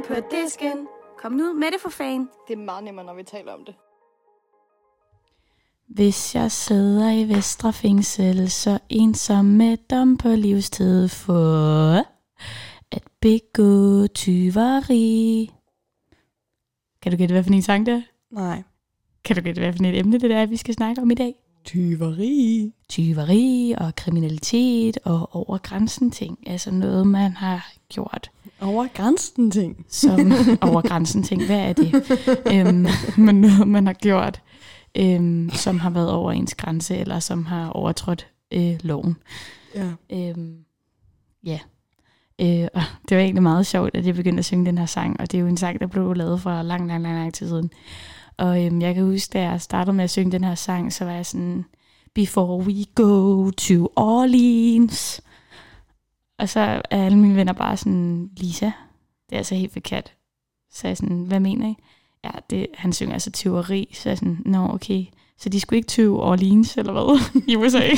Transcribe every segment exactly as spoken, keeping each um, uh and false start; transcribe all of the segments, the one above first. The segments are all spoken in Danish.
på disken. Kom nu med det for fan. Det er meget nemmere, når vi taler om det. Hvis jeg sidder i Vestre Fængsel, så ensom med dom på livstid for at begå tyveri. Kan du gætte, hvad for en sang det er? Nej. Kan du gætte, hvad for et emne det er, vi skal snakke om i dag? Tyveri. Tyveri og kriminalitet og over grænsen ting. Altså noget, man har gjort. Over grænsen ting? Som over grænsen ting. Hvad er det? øhm, men noget, man har gjort, øhm, som har været over ens grænse, eller som har overtrådt øh, loven. Ja. Øhm, ja. Øh, og det var egentlig meget sjovt, at jeg begyndte at synge den her sang, og det er jo en sang, der blev lavet for lang, lang, lang, lang tid siden. Og øhm, jeg kan huske, da jeg startede med at synge den her sang, så var jeg sådan, before we go to Orleans. Og så er alle mine venner bare sådan, Lisa, det er altså helt forkert. Så jeg sådan, hvad mener I? Ja, det, han synger altså tyveri. Så jeg sådan, nå okay. Så de skulle ikke tyve Orleans, eller hvad, i U S A.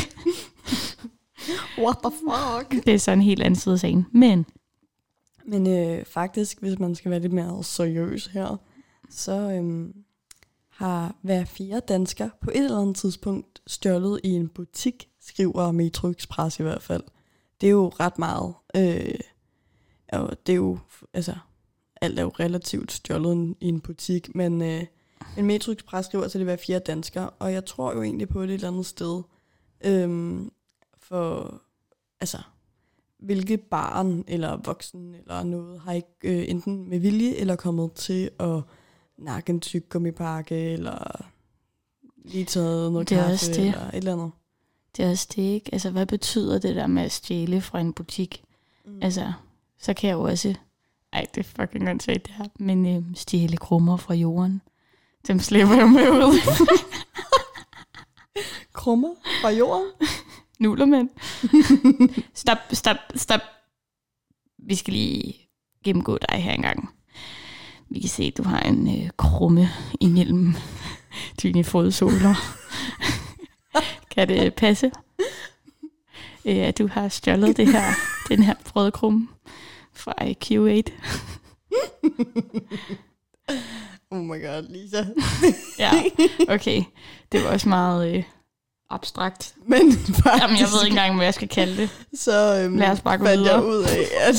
What the fuck? Det er sådan en helt anden side af sagen. Men, Men øh, faktisk, hvis man skal være lidt mere seriøs her, så øhm, har hver fire dansker på et eller andet tidspunkt stjålet i en butik, skriver Metro Express i hvert fald. Det er jo ret meget. Øh, og det er jo, altså, alt er jo relativt stjålet i en butik, men øh, en Metro Express skriver, så det er hver fire danskere, og jeg tror jo egentlig på det et eller andet sted. Øh, for, altså, hvilke barn eller voksen eller noget har ikke øh, enten med vilje eller kommet til at nakke en tyggegummipakke eller lige taget noget det er kaffe også det. eller et eller andet. Det er også det, ikke? Altså, hvad betyder det der med at stjæle fra en butik? Mm. Altså, så kan jeg jo også... Ej, det er fucking åndssvagt det her. Men øh, stjæle krummer fra jorden. Dem slipper jeg med ud. Krummer fra jorden? Nullermænd. Stop, stop, stop. Vi skal lige gennemgå dig her engang. Vi kan se, at du har en øh, krumme imellem dine fodsåler. Kan det passe, øh, at du har stjålet det her, den her brødkrumme fra Q otte? Oh my god, Lisa. Ja, okay. Det var også meget øh, abstrakt. Men faktisk, Jamen, jeg ved ikke engang, hvad jeg skal kalde det. Så øhm, Lad os bare gå fandt videre. jeg ud af, at,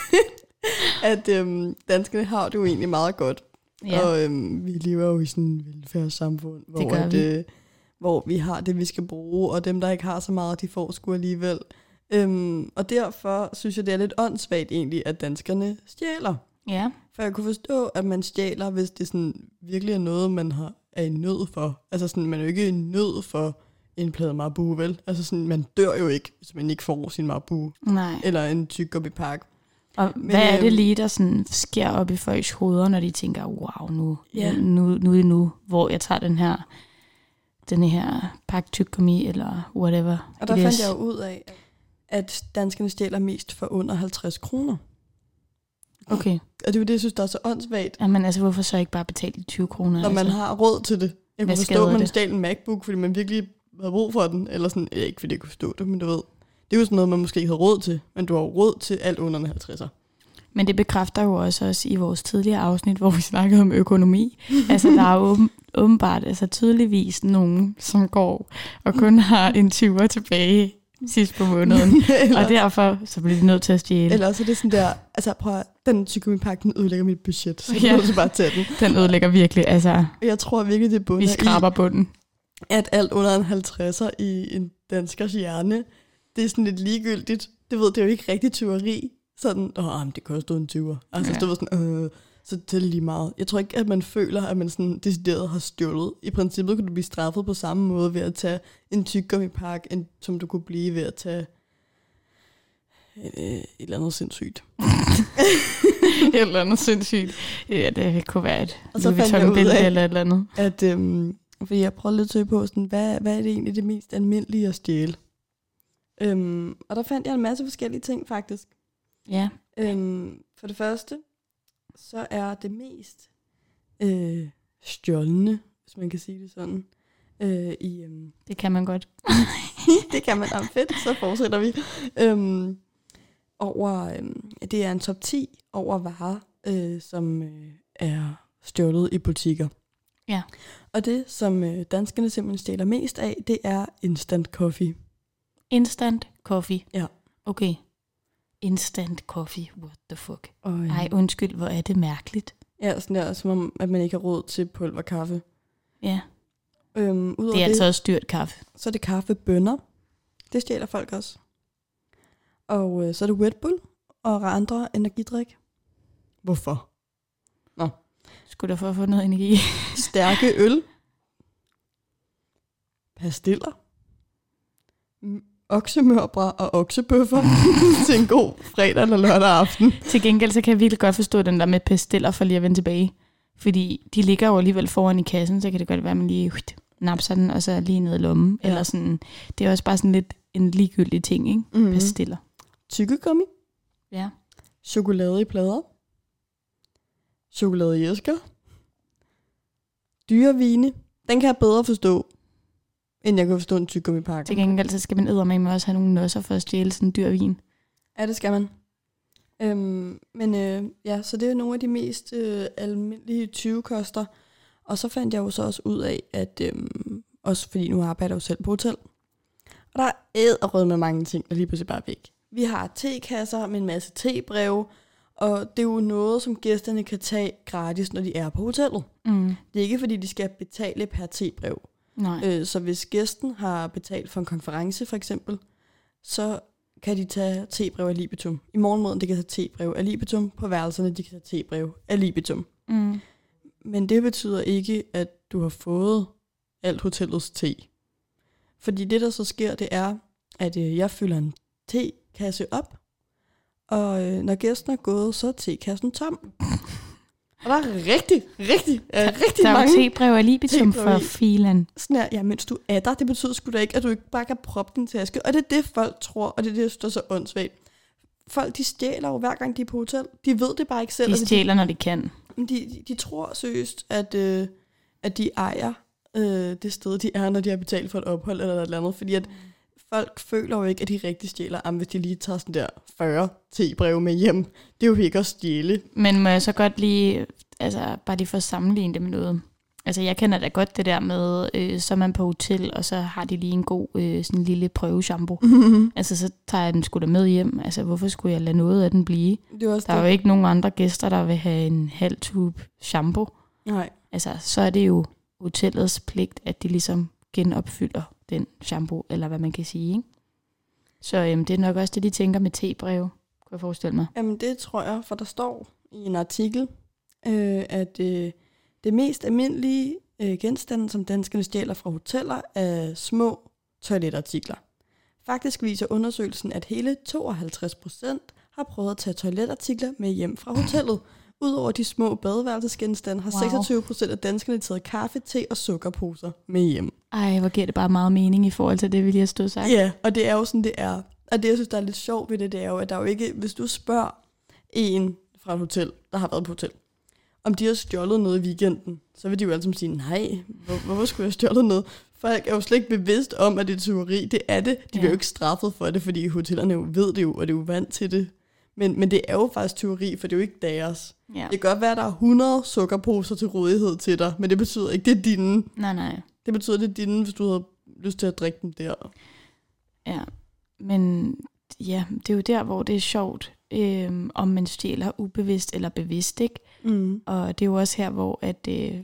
at øhm, danskerne har det jo egentlig meget godt. Ja. Og øhm, vi lever jo i sådan et velfærdssamfund, hvor, gør at, vi. øh, hvor vi har det, vi skal bruge, og dem, der ikke har så meget, de får sgu alligevel. Øhm, og derfor synes jeg, det er lidt åndssvagt egentlig, at danskerne stjæler. Ja. For jeg kunne forstå, at man stjæler, hvis det sådan virkelig er noget, man har, er i nød for. Altså sådan, man er jo ikke i nød for en plade Marabou, vel? Altså sådan, man dør jo ikke, hvis man ikke får sin Marabou. Nej. Eller en tyggegummipakke. Og Men, hvad er det øhm, lige, der sådan sker op i folks hoveder, når de tænker, wow, nu, Ja. nu, nu er det nu, hvor jeg tager den her, den her pakke tyggegummi, eller whatever. Og der it fandt is. jeg jo ud af, at danskerne stjæler mest for under halvtreds kroner. Okay. Og det er jo det, jeg synes, der er så åndssvagt, Jamen altså, hvorfor så ikke bare betale de tyve kroner? når man altså? har råd til det. Jeg Hvad kunne forstå, skader at man det? stjal en MacBook, fordi man virkelig havde brug for den. Eller sådan, ja, ikke fordi jeg kunne forstå det, men du ved. Det er jo sådan noget, man måske ikke havde råd til. Men du har jo råd til alt under en halvtredser. Men det bekræfter jo også os i vores tidligere afsnit, hvor vi snakkede om økonomi. Altså, der er jo åben, åbenbart altså, tydeligvis nogen, som går og kun har en tyver tilbage sidst på måneden. eller, Og derfor så bliver de nødt til at stjæle. eller så er det sådan der, altså prøv at, den tyggegummipakke, den ødelægger mit budget. Så jeg Ja. er nødt til bare at tage den. Den ødelægger virkelig. Altså, Jeg tror virkelig, det vi bunder skraber i, bunden. at alt under en halvtredser i en danskers hjerne, det er sådan lidt ligegyldigt. Det ved, det er jo ikke rigtig tyveri. Sådan, åh, men det kostede en tyver. Altså, Ja. ja. det var sådan, øh, så det er lige meget. Jeg tror ikke, at man føler, at man sådan decideret har stjålet. I princippet kunne du blive straffet på samme måde ved at tage en tyggegummipakke, end som du kunne blive ved at tage et, et eller andet sindssygt. Et eller andet sindssygt. Ja, det kunne være et Og så Louis fandt jeg ud Vuitton-bælte af- eller et eller andet. At, øhm, fordi jeg prøvede lidt at søge på, sådan, hvad, hvad er det egentlig det mest almindelige at stjæle? Øhm, og der fandt jeg en masse forskellige ting, faktisk. Ja. Øhm, for det første, så er det mest øh, stjålne, hvis man kan sige det sådan, øh, i... Øhm, Det kan man godt. det kan man, da fedt, så fortsætter vi. Øhm, over, øhm, det er en top ti over varer, øh, som øh, er stjålet i butikker. Ja. Og det, som øh, danskerne simpelthen stjæler mest af, det er instant coffee. Instant coffee? Ja. Okay. Instant coffee, what the fuck? Og, øh, Ej, undskyld, hvor er det mærkeligt. Ja, sådan der, som om, at man ikke har råd til pulverkaffe. Ja. Øhm, udover Det er det, altså også dyrt kaffe. så er det kaffebønner. Det stjæler folk også. Og øh, så er det Red Bull og andre energidrik. Hvorfor? Nå. Skulle der for at få noget energi? Stærke øl. Pastiller. M- oksemørbrad og oksebøffer til en god fredag eller lørdag aften. Til gengæld så kan jeg virkelig godt forstå den der med pastiller for lige at vende tilbage. Fordi de ligger jo alligevel foran i kassen, så kan det godt være, at man lige uh, napser den, og så lige ned i lommen. Ja. Eller sådan. Det er også bare sådan lidt en ligegyldig ting, ikke? Mm-hmm. Pastiller. Tyggegummi. Ja. Chokolade i plader. Chokolade i æsker. Dyrevine. Den kan jeg bedre forstå, end jeg kan forstå en tyggegummipakke. Til gengæld så skal man eddermame også have nogle nosser for at stjæle sådan en dyr vin. Ja, det skal man. Øhm, men øh, ja, så det er nogle af de mest øh, almindelige tyvekoster. Og så fandt jeg jo så også ud af, at øh, også fordi nu arbejder jeg jo selv på hotel. Og der er æderrød med mange ting, der lige pludselig bare er væk. Vi har tekasser med en masse tebreve, og det er jo noget, som gæsterne kan tage gratis, når de er på hotellet. Mm. Det er ikke, fordi de skal betale per tebrev. Nej. Øh, så hvis gæsten har betalt for en konference, for eksempel, så kan de tage tebrev af libitum. I morgenmåden, de kan tage tebrev af libitum. På værelserne, de kan tage tebrev af libitum. Mm. Men det betyder ikke, at du har fået alt hotellets te. Fordi det, der så sker, det er, at øh, jeg fylder en tekasse op, og øh, når gæsten er gået, så er tekassen tom. Og der er rigtig, rigtig, der, rigtig der mange... Der er jo tebrev af libitum for filen. Sådan her, ja, mens du er der, det betyder sgu da ikke, at du ikke bare kan proppe din taske. Og det er det, folk tror, og det er det, der er så åndssvagt. Folk, de stjæler jo hver gang, de er på hotel. De ved det bare ikke selv. De stjæler, når de kan. De, de, de tror seriøst, at, øh, at de ejer øh, det sted, de er, når de har betalt for et ophold eller et eller andet. Fordi at folk føler jo ikke, at de rigtig stjæler. Jamen, hvis de lige tager sådan der fyrre tebreve med hjem, det er jo ikke at stjæle. Men må jeg så godt lige, altså bare lige for at sammenligne det med noget. Altså jeg kender da godt det der med, øh, så er man på hotel, og så har de lige en god øh, sådan en lille prøveshampoo. Mm-hmm. Altså så tager jeg den sgu da med hjem. Altså hvorfor skulle jeg lade noget af den blive? Det er også der er det. jo ikke nogen andre gæster, der vil have en halv tube shampoo. Nej. Altså så er det jo hotellets pligt, at de ligesom genopfylder den shampoo, eller hvad man kan sige, ikke? Så øhm, det er nok også det, de tænker med tebreve, kunne jeg forestille mig. Jamen det tror jeg, for der står i en artikel, øh, at øh, det mest almindelige øh, genstande, som danskerne stjæler fra hoteller, er små toiletartikler. Faktisk viser undersøgelsen, at hele tooghalvtreds procent har prøvet at tage toiletartikler med hjem fra hotellet. Udover de små badeværelsesgenstande har wow. seksogtyve procent af danskerne taget kaffe, te og sukkerposer med hjem. Ej, hvor giver det bare meget mening i forhold til det, vi lige har stået sagt. Ja, og det er jo sådan, det er. Og det, jeg synes, der er lidt sjovt ved det, det er jo, at der er jo ikke, hvis du spørger en fra et hotel, der har været på hotel, om de har stjålet noget i weekenden, så vil de jo altid sige, nej, hvor, hvorfor skulle jeg stjålet noget? Folk er jo slet ikke bevidst om, at det er tyveri. Det er det. De ja. bliver jo ikke straffet for det, fordi hotellerne jo ved det jo, og det er jo vant til det. Men, men det er jo faktisk tyveri, for det er jo ikke deres. Ja. Det kan godt være, at der er hundrede sukkerposer til rådighed til dig, men det betyder ikke, det er dine. Nej, nej. Det betyder, det er dine, hvis du havde lyst til at drikke dem der. Ja, men ja, det er jo der, hvor det er sjovt, øh, om man stjæler ubevidst eller bevidst, ikke? Mm. Og det er jo også her, hvor at, øh,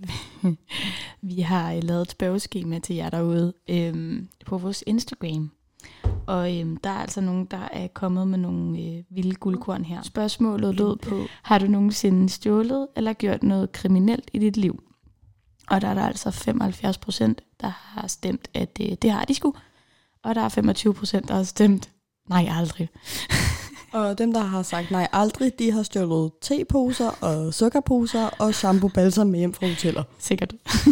vi har lavet et spørgeskema til jer derude øh, på vores Instagram. Og øhm, der er altså nogen, der er kommet med nogle øh, vilde guldkorn her. Spørgsmålet lød på, har du nogensinde stjålet eller gjort noget kriminelt i dit liv? Og der er der altså femoghalvfjerds procent, der har stemt, at øh, det har de sgu. Og der er femogtyve procent, der har stemt, nej aldrig. Og dem, der har sagt nej aldrig, de har stjålet teposer og sukkerposer og shampoo-balsam med hjem fra hoteller. Sikkert.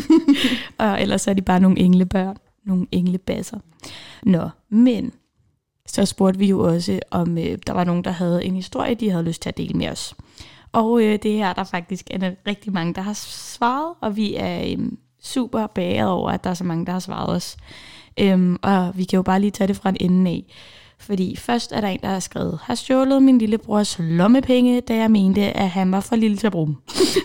Og ellers er de bare nogle englebørn. Nogle englebasser. Nå, men så spurgte vi jo også, om øh, der var nogen, der havde en historie, de havde lyst til at dele med os. Og øh, det her, der faktisk er der rigtig mange, der har svaret, og vi er øh, super beæret over, at der er så mange, der har svaret os. Øhm, og vi kan jo bare lige tage det fra en ende af. Fordi først er der en, der har skrevet, har stjålet min lillebrors lommepenge, da jeg mente, at han var for lille til at bruge.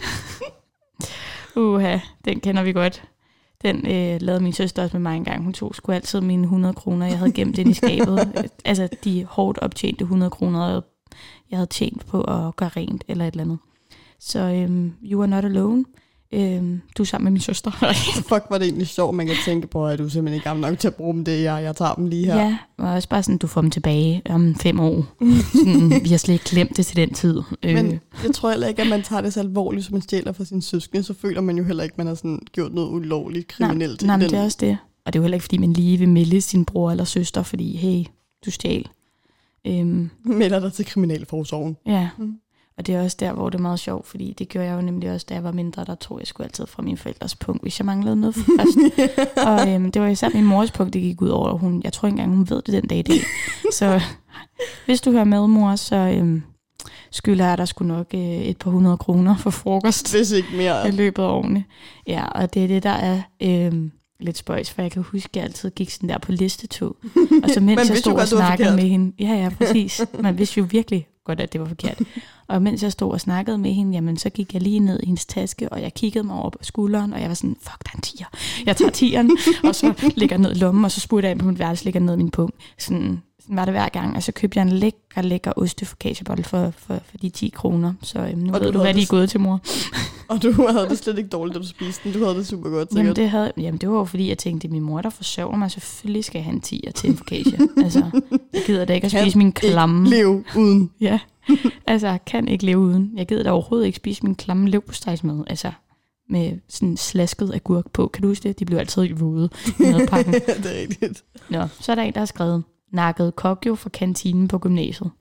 Uha, den kender vi godt. Den øh, lavede min søster også med mig engang. Hun tog sgu altid mine hundrede kroner, jeg havde gemt ind i skabet. Altså de hårdt optjente hundrede kroner, jeg havde tjent på at gøre rent eller et eller andet. Så øhm, you are not alone. Øhm, du er sammen med min søster. Fuck, var det egentlig sjovt, man kan tænke på, at du er simpelthen ikke gammel nok til at bruge dem det, jeg, jeg tager dem lige her. Ja, og også bare sådan, du får dem tilbage om fem år. Sådan, vi har slet ikke glemt det til den tid. Men jeg tror heller ikke, at man tager det så alvorligt, som man stjæler fra sine søskende, så føler man jo heller ikke, at man har sådan gjort noget ulovligt kriminelt. Nej, nej, men det er også det. Og det er jo heller ikke, fordi man lige vil melde sin bror eller søster, fordi, hey, du stjal. Øhm, Melder dig til kriminalforsorgen. Ja, mm. Og det er også der, hvor det er meget sjovt, fordi det gjorde jeg jo nemlig også, da jeg var mindre, der tog jeg sgu altid fra mine forældres punkt, hvis jeg manglede noget først. Og øhm, det var især min mors punkt, det gik ud over. Hun, jeg tror ikke engang, hun ved det den dag i dag. Så hvis du hører med, mor, så øhm, skylder jeg dig sgu nok øh, et par hundrede kroner for frokost. Hvis ikke mere. I løbet af årene. Ja, og det er det, der er øhm, lidt spøjs, for jeg kan huske, at jeg altid gik sådan der på listetog. Og så mens jeg stod og snakkede med hende. Ja, ja, præcis. Man vidste jo virkelig godt, at det var forkert. Og mens jeg stod og snakkede med hende, jamen så gik jeg lige ned i hendes taske, og jeg kiggede mig over på skulderen, og jeg var sådan, fuck, der er en tier. Jeg tager tieren, og så ligger jeg ned i lommen, og så spurgte jeg ind på mit værelse, ligger ned i min punkt. Sådan, sådan var det hver gang. Og så købte jeg en lækker, lækker ostefocaccia-bolle for, for, for de ti kroner. Så øhm, nu og ved du, hvad de er gået til, mor. Og du havde det slet ikke dårligt, da du spiste den. Du havde det super godt, sikkert. Jamen det, havde, jamen det var jo fordi, jeg tænkte, at min mor, der forsørger mig, selvfølgelig skal have en tier til en focaccia. Altså, jeg gider da ikke at spise min klamme. Kan leve uden. Ja, altså, jeg kan ikke leve uden. Jeg gider da overhovedet ikke spise min klamme leverpostejsmad. Altså, med sådan slasket agurk på. Kan du huske det? De blev altid i våde i madpakken. Ja, det er rigtigt. Nå, så er der en, der har skrevet, nakket kokjo fra kantinen på gymnasiet.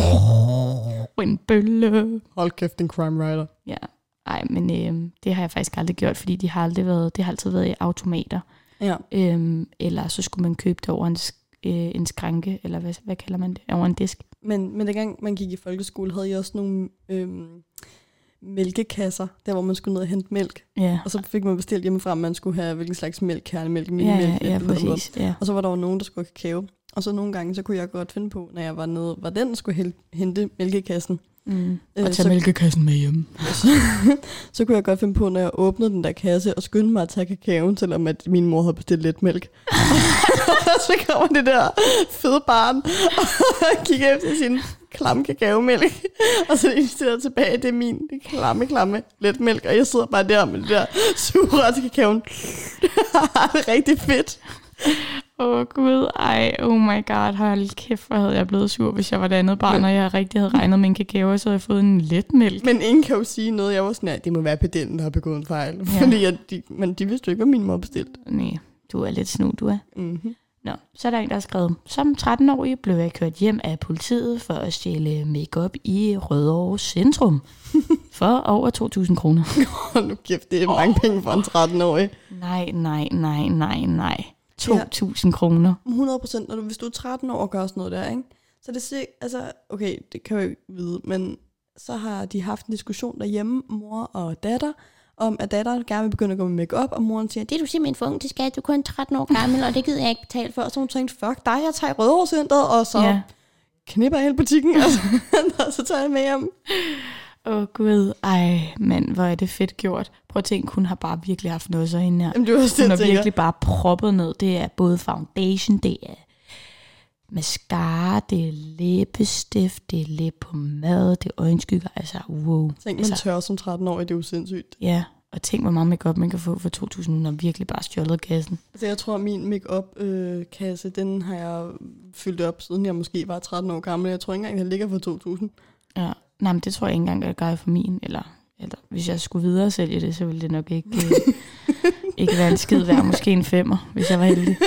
Oh, en bølle. Hold kæft, en crime writer. Ja, ej, men øh, det har jeg faktisk aldrig gjort, fordi de har aldrig været, det har altid været i automater. Ja. Øhm, eller så skulle man købe det over en, øh, en skranke, eller hvad, hvad kalder man det? Over en disk. Men, men dengang man gik i folkeskole, havde I også nogle øhm, mælkekasser, der hvor man skulle ned og hente mælk. Ja. Og så fik man bestilt hjemmefra, at man skulle have hvilken slags mælk, kernemælk, minimælk. Ja, ja, ja, præcis. Ja. Og så var der jo nogen, der skulle have kakao. Og så nogle gange, så kunne jeg godt finde på, når jeg var nede, var den, der skulle hente mælkekassen. Mm. Og tage så, mælkekassen med hjem. Så, så kunne jeg godt finde på, når jeg åbnede den der kasse, og skyndte mig at tage kakaoen, selvom at min mor havde bestilt lidt mælk. Så kommer det der fede barn, og kigger efter sin klamme kakaomælk. Og så er det tilbage, det er min klamme, klamme letmælk. Og jeg sidder bare der med det der sure til kakaoen. Det er rigtig fedt. Åh oh, gud, ej, oh my god, hold kæft, hvor havde jeg blevet sur, hvis jeg var det andet barn, og jeg rigtig havde regnet med en kakao, så havde jeg fået en letmælk. Men ingen kan jo sige noget. Jeg var sådan, at det må være pedellen, der har begået en fejl. Ja. Fordi jeg, de, men de vidste jo ikke, hvad min mor bestilte. Nej, du er lidt snu, du er. Mm-hmm. Nå, så er der en, der har skrevet, som tretten-årig blev jeg kørt hjem af politiet for at stjæle make-up i Rødovre Centrum for over to tusind kroner. Hold nu kæft, det er mange oh. penge for en tretten-årig. Nej, nej, nej, nej, nej. to tusind kroner. hundrede procent, når du, hvis du er tretten år og gør sådan noget der, ikke? Så det siger, altså, okay, det kan jeg jo ikke vide, men så har de haft en diskussion derhjemme, mor og datter, om at datteren gerne vil begynde at gå med make-up, og moren siger, det er du simpelthen for ung, det skal du kun tretten år gammel, og det gider jeg ikke betale for. Og så hun tænkte, fuck dig, jeg tager i Rødovre Centret, og så ja. knipper hele butikken, altså, og så tager jeg med hjem. Åh oh, gud, ej mand, hvor er det fedt gjort. Prøv at tænke, hun har bare virkelig haft noget så hende her. Jamen, det var også det, hun har tænker. virkelig bare proppet ned. Det er både foundation, det er mascara, det er læbestift, det er læbepomade, det er øjenskygger. Altså, wow. Tænk, man altså, tør som tretten-årig, det er jo sindssygt. Ja, og tænk, hvor meget make-up man kan få for to tusind. Hun har virkelig bare stjålet kassen. Altså, jeg tror, min make-up-kasse, øh, den har jeg fyldt op, siden jeg måske var tretten år gammel. Jeg tror ikke engang, den ligger for to tusind. Ja. Nej, men det tror jeg ikke engang, at gøre for min. Eller, eller hvis jeg skulle videre sælge det, så ville det nok ikke, øh, ikke være en skid værd. Måske en femmer, hvis jeg var heldig.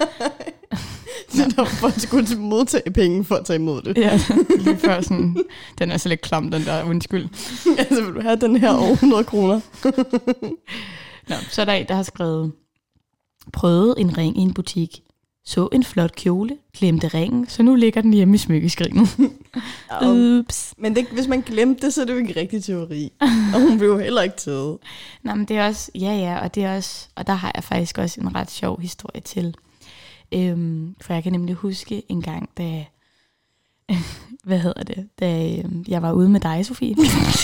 Så der folk skulle modtage penge for at tage imod det. Ja, lige før sådan, den er så lidt klam, den der, undskyld. Altså, vil du have den her over hundrede kroner? Nå, så er der en, der har skrevet, prøvede en ring i en butik. Så en flot kjole, glemte ringen, så nu ligger den hjemme i smykkeskrinet. Ups. Men det, hvis man glemte det, så er det jo ikke rigtig teori. Og hun blev jo heller ikke taget. Nej, men det er også, ja ja, og det er også, og der har jeg faktisk også en ret sjov historie til. Øhm, for jeg kan nemlig huske en gang, da hvad hedder det, da øh, jeg var ude med dig, Sofie.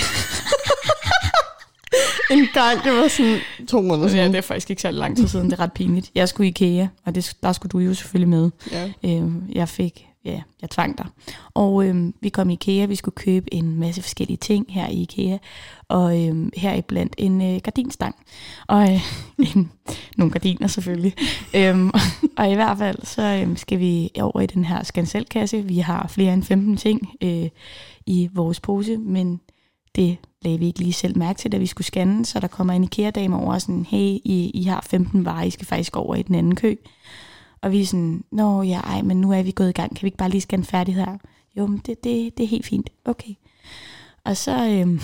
En gang, det var sådan to måneder siden. Ja, det er faktisk ikke så lang tid siden, det er ret pinligt. Jeg skulle i IKEA, og det, der skulle du jo selvfølgelig med. Ja. Øh, jeg fik, ja, jeg tvang dig. Og øh, vi kom i IKEA, vi skulle købe en masse forskellige ting her i IKEA, og øh, her i blandt en øh, gardinstang, og øh, en, nogle gardiner selvfølgelig. øhm, og i hvert fald, så øh, skal vi over i den her scan-selv-kasse. Vi har flere end femten ting øh, i vores pose, men det lagde vi ikke lige selv mærke til, da vi skulle scanne, så der kommer en IKEA-dame over og sådan, hey, I, I har femten varer, I skal faktisk over i den anden kø. Og vi er sådan, nå ja, ej, men nu er vi gået i gang, kan vi ikke bare lige scanne færdigt her? Jo, men det, det, det er helt fint, okay. Og så, øhm,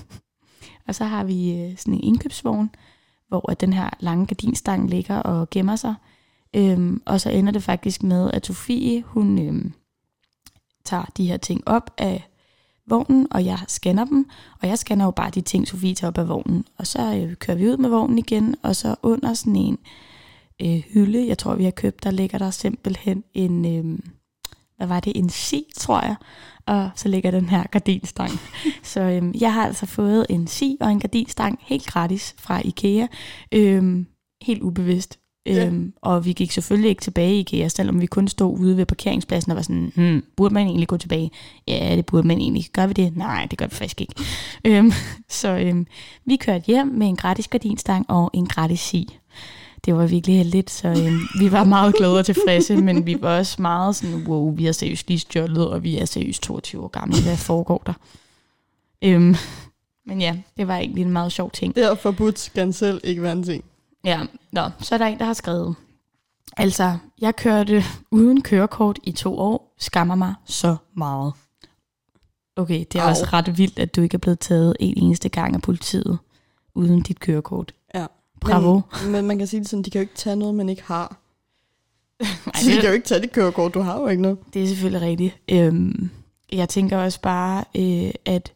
og så har vi øh, sådan en indkøbsvogn, hvor at den her lange gardinstang ligger og gemmer sig. Øhm, og så ender det faktisk med, at Sofie, hun øhm, tager de her ting op af vognen, og jeg scanner dem, og jeg scanner jo bare de ting, Sofie tager op af vognen. Og så øh, kører vi ud med vognen igen, og så under sådan en øh, hylde, jeg tror, vi har købt, der ligger der simpelthen en, øh, hvad var det, en si, tror jeg, og så ligger den her gardinstang. Så øh, jeg har altså fået en si og en gardinstang helt gratis fra IKEA, øh, helt ubevidst. Ja. Øhm, og vi gik selvfølgelig ikke tilbage i IKEA, selvom vi kun stod ude ved parkeringspladsen og var sådan, hmm, burde man egentlig gå tilbage? Ja, det burde man egentlig. Gør vi det? Nej, det gør vi faktisk ikke. øhm, så øhm, vi kørte hjem med en gratis gardinstang og en gratis si. Det var virkelig heldigt, så øhm, vi var meget glade og tilfredse, men vi var også meget sådan, wow, vi har seriøst lige stjålet, og vi er seriøst toogtyve år gamle. Hvad foregår der? Øhm, men ja, det var egentlig en meget sjov ting. Det er forbudt, skal selv ikke være en ting. Ja, nå, så er der en, der har skrevet. Altså, jeg kørte uden kørekort i to år, skammer mig så meget. Okay, det er Au. også ret vildt, at du ikke er blevet taget en eneste gang af politiet uden dit kørekort. Ja. Bravo. Men, men man kan sige det sådan, de kan jo ikke tage noget, man ikke har. Nej, så de kan jo ikke tage dit kørekort, du har jo ikke noget. Det er selvfølgelig rigtigt. Øhm, jeg tænker også bare, øh, at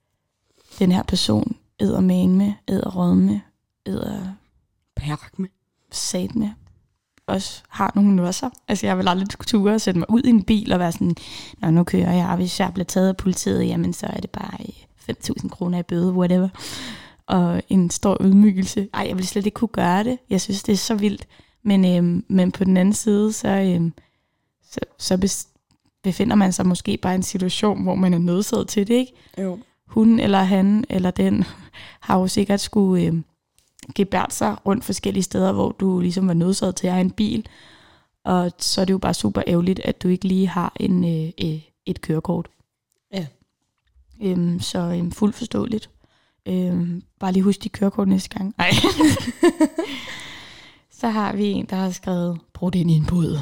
den her person æder med, æder rødme, æder Perkme. Satme også har nogle nusser. Altså jeg vil aldrig ture og sætte mig ud i en bil og være sådan, nå nu kører jeg, og hvis jeg bliver taget af politiet, jamen så er det bare fem tusind kroner i bøde, whatever. Og en stor ydmygelse. Ej, jeg vil slet ikke kunne gøre det. Jeg synes, det er så vildt. Men, øhm, men på den anden side, så, øhm, så, så befinder man sig måske bare i en situation, hvor man er nødsaget til det, ikke? Jo. Hun eller han eller den har jo sikkert skulle øhm, gebært sig rundt forskellige steder, hvor du ligesom var nødsaget til at have en bil. Og så er det jo bare super ærgerligt, at du ikke lige har en, øh, et kørekort. Ja. Øhm, så øhm, fuldt forståeligt. Øhm, bare lige husk de kørekort næste gang. Nej. Så har vi en, der har skrevet, brug det ind i en båd.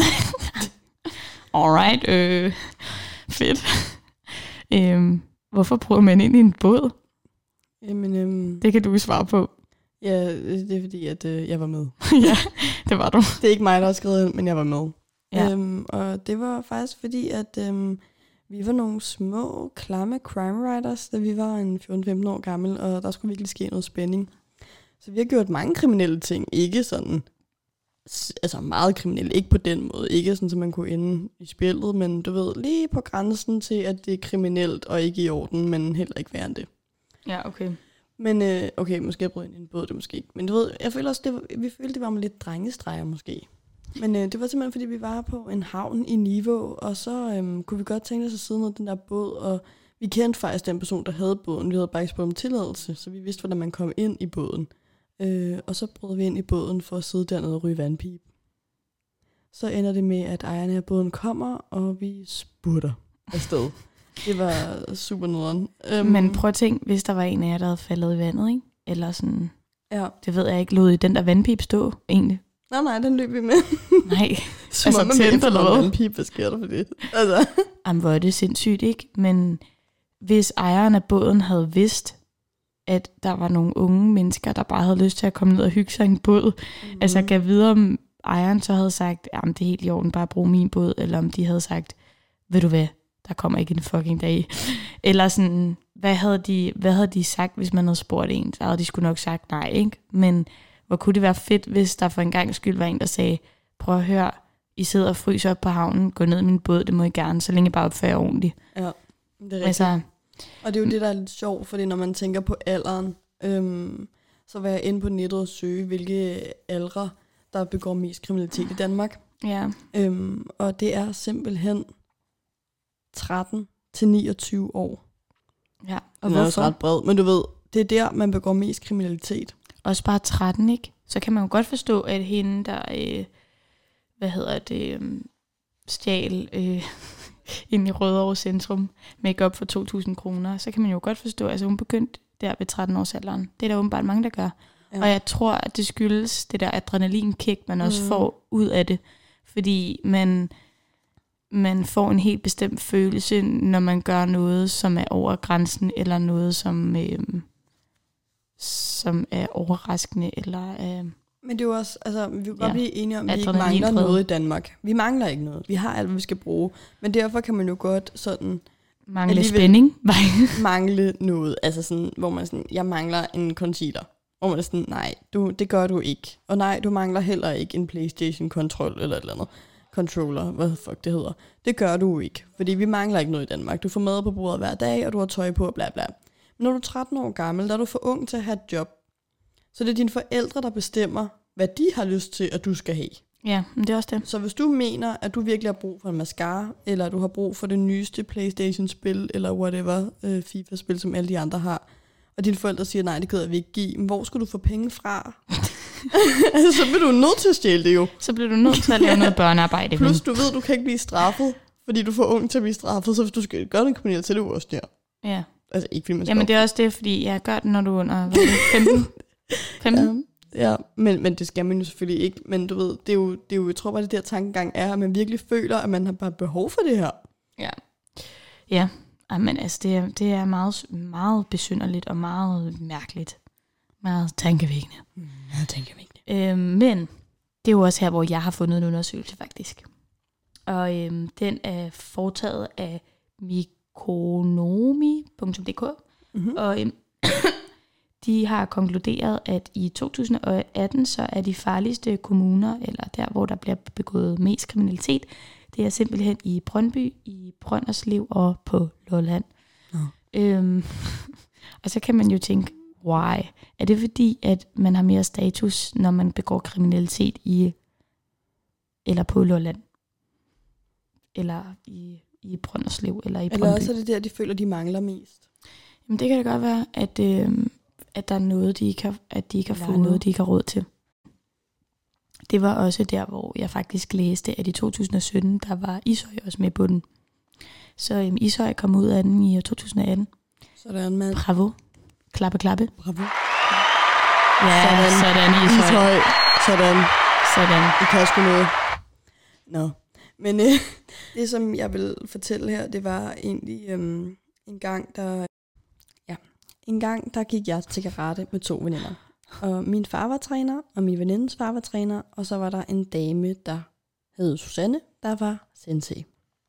Alright, øh, fedt. øhm, hvorfor bruger man ind i en båd? Jamen, øhm, det kan du svare på. Ja, det er fordi, at øh, jeg var med. Ja, det var du. Det er ikke mig, der har skrevet ind, men jeg var med. Ja. Øhm, og det var faktisk fordi, at øhm, vi var nogle små, klamme crime writers, da vi var en fjorten femten år gammel, og der skulle virkelig ske noget spænding. Så vi har gjort mange kriminelle ting. Ikke sådan, altså meget kriminelle, ikke på den måde. Ikke sådan, så man kunne ende i spillet, men du ved, lige på grænsen til, at det er kriminelt og ikke i orden, men heller ikke værre end det. Ja, okay. Men øh, okay, måske jeg brød ind i en båd, det måske ikke. Men du ved, jeg føler også, det var, vi følte, det var med lidt drengestreger måske. Men øh, det var simpelthen, fordi vi var på en havn i Nivå, og så øh, kunne vi godt tænke os at sidde ned den der båd, og vi kendte faktisk den person, der havde båden. Vi havde bare ikke spurgt om tilladelse, så vi vidste, hvordan man kom ind i båden. Øh, og så brød vi ind i båden for at sidde dernede og ryge vandpipe. Så ender det med, at ejerne af båden kommer, og vi spurter afsted. Det var super nederen. Um, Men prøv at tænke, hvis der var en af jer, der havde faldet i vandet, ikke? Eller sådan, ja. Det ved jeg ikke, lod I den der vandpip stå, egentlig? Nej, nej, den løb vi med. Nej, som altså tændt eller hvad? Vandpip, hvad sker der for det? Altså. Jamen, hvor er det sindssygt, ikke? Men hvis ejeren af båden havde vidst, at der var nogle unge mennesker, der bare havde lyst til at komme ned og hygge sig i en båd, mm. altså gav videre, om ejeren så havde sagt, jamen det er helt i orden, bare brug min båd, eller om de havde sagt, ved du hvad, der kommer ikke en fucking dag. Eller sådan, hvad havde, de, hvad havde de sagt, hvis man havde spurgt en? Så havde de sgu nok sagt nej, ikke? Men hvor kunne det være fedt, hvis der for en gang skyld var en, der sagde, prøv at høre, I sidder og fryser op på havnen, gå ned i min båd, det må I gerne, så længe I bare opfører ordentligt. Ja, det er rigtigt. Altså, og det er jo det, der er lidt sjovt, fordi når man tænker på alderen, øhm, så var jeg inde på nettet og søge, hvilke aldre, der begår mest kriminalitet i Danmark. ja. Øhm, og det er simpelthen tretten til niogtyve år. ja. Og Og den er også hvorfor? ret bred, men du ved, det er der, man begår mest kriminalitet. Også bare tretten, ikke? Så kan man jo godt forstå, at hende, der, øh, hvad hedder det, øh, stjal øh, ind i Rødovre Centrum, make-up for to tusind kroner, så kan man jo godt forstå, altså hun begyndte der ved tretten års alderen. Det er der åbenbart mange, der gør. Ja. Og jeg tror, at det skyldes det der adrenalinkick, man også mm. får ud af det. Fordi man, man får en helt bestemt følelse, når man gør noget, som er over grænsen, eller noget, som, øh, som er overraskende, eller... Øh, Men det er jo også, altså, vi kan godt Ja. blive enige om, at vi ikke Adrenalin mangler prøve. noget i Danmark. Vi mangler ikke noget. Vi har alt, hvad vi skal bruge. Men derfor kan man jo godt sådan mangle Alligevel- spænding. mangle noget. Altså sådan, hvor man sådan, jeg mangler en concealer. Hvor man er sådan, nej, du, det gør du ikke. Og nej, du mangler heller ikke en PlayStation-kontrol eller et eller andet. Controller, hvad fuck det hedder. Det gør du ikke, fordi vi mangler ikke noget i Danmark. Du får mad på bordet hver dag, og du har tøj på, og bla bla. Men når du er tretten år gammel, der er du for ung til at have et job. Så det er dine forældre, der bestemmer, hvad de har lyst til, at du skal have. Ja, men det er også det. Så hvis du mener, at du virkelig har brug for en mascara, eller at du har brug for det nyeste PlayStation-spil, eller whatever øh, FIFA-spil, som alle de andre har, og dine forældre siger, nej, det gider vi ikke give, men hvor skal du få penge fra? Så bliver du nødt til at stjæle det jo. Så bliver du nødt til at lave noget børnearbejde. Plus du ved, du kan ikke blive straffet, fordi du er for ung til at blive straffet, så hvis du skal gøre den kriminelle, så er det jo også der. Ja. Altså ikke fordi man skal Jamen det er også det, fordi jeg gør det, når du er under hvad er det, femten. femten? Ja, ja. Men, men det skal man jo selvfølgelig ikke. Men du ved, det er jo, det er jo jeg tror bare, det der tankegang er, at man virkelig føler, at man har bare behov for det her. Ja. Ja. Men altså, det er, det er meget, meget besynderligt og meget mærkeligt. Meget tankevækkende. Ja, tænker jeg ikke. Øhm, men det er jo også her, hvor jeg har fundet en undersøgelse faktisk. Og øhm, den er foretaget af mikonomi punktum d k. Mm-hmm. Og øhm, de har konkluderet, at i to tusind og atten, så er de farligste kommuner, eller der, hvor der bliver begået mest kriminalitet, det er simpelthen i Brøndby, i Brønderslev og på Lolland. Oh. Øhm, og så kan man jo tænke, why? Er det fordi, at man har mere status, når man begår kriminalitet i, eller på Lolland? Eller i, i Brønderslev, eller i Brøndby? Eller også er det der, de føler, de mangler mest. Jamen det kan det godt være, at, øh, at der er noget, de ikke har, at de ikke har Eller fået noget. noget, de ikke har råd til. Det var også der, hvor jeg faktisk læste, at i to tusind og sytten, der var Ishøj også med på den. Så øhm, Ishøj kom ud af den i to tusind og atten. Sådan, mand. Bravo. Klappe, klappe. Bravo. Ja, Sådan. sådan, sådan Ishøj. Ishøj. Sådan. Sådan. I kan sgu noget. Nå. Men øh, det, som jeg vil fortælle her, det var egentlig øhm, en gang, der... Ja, en gang, der gik jeg til karate med to veninder. Og min far var træner, og min venindes far var træner, og så var der en dame, der hed Susanne, der var sensei.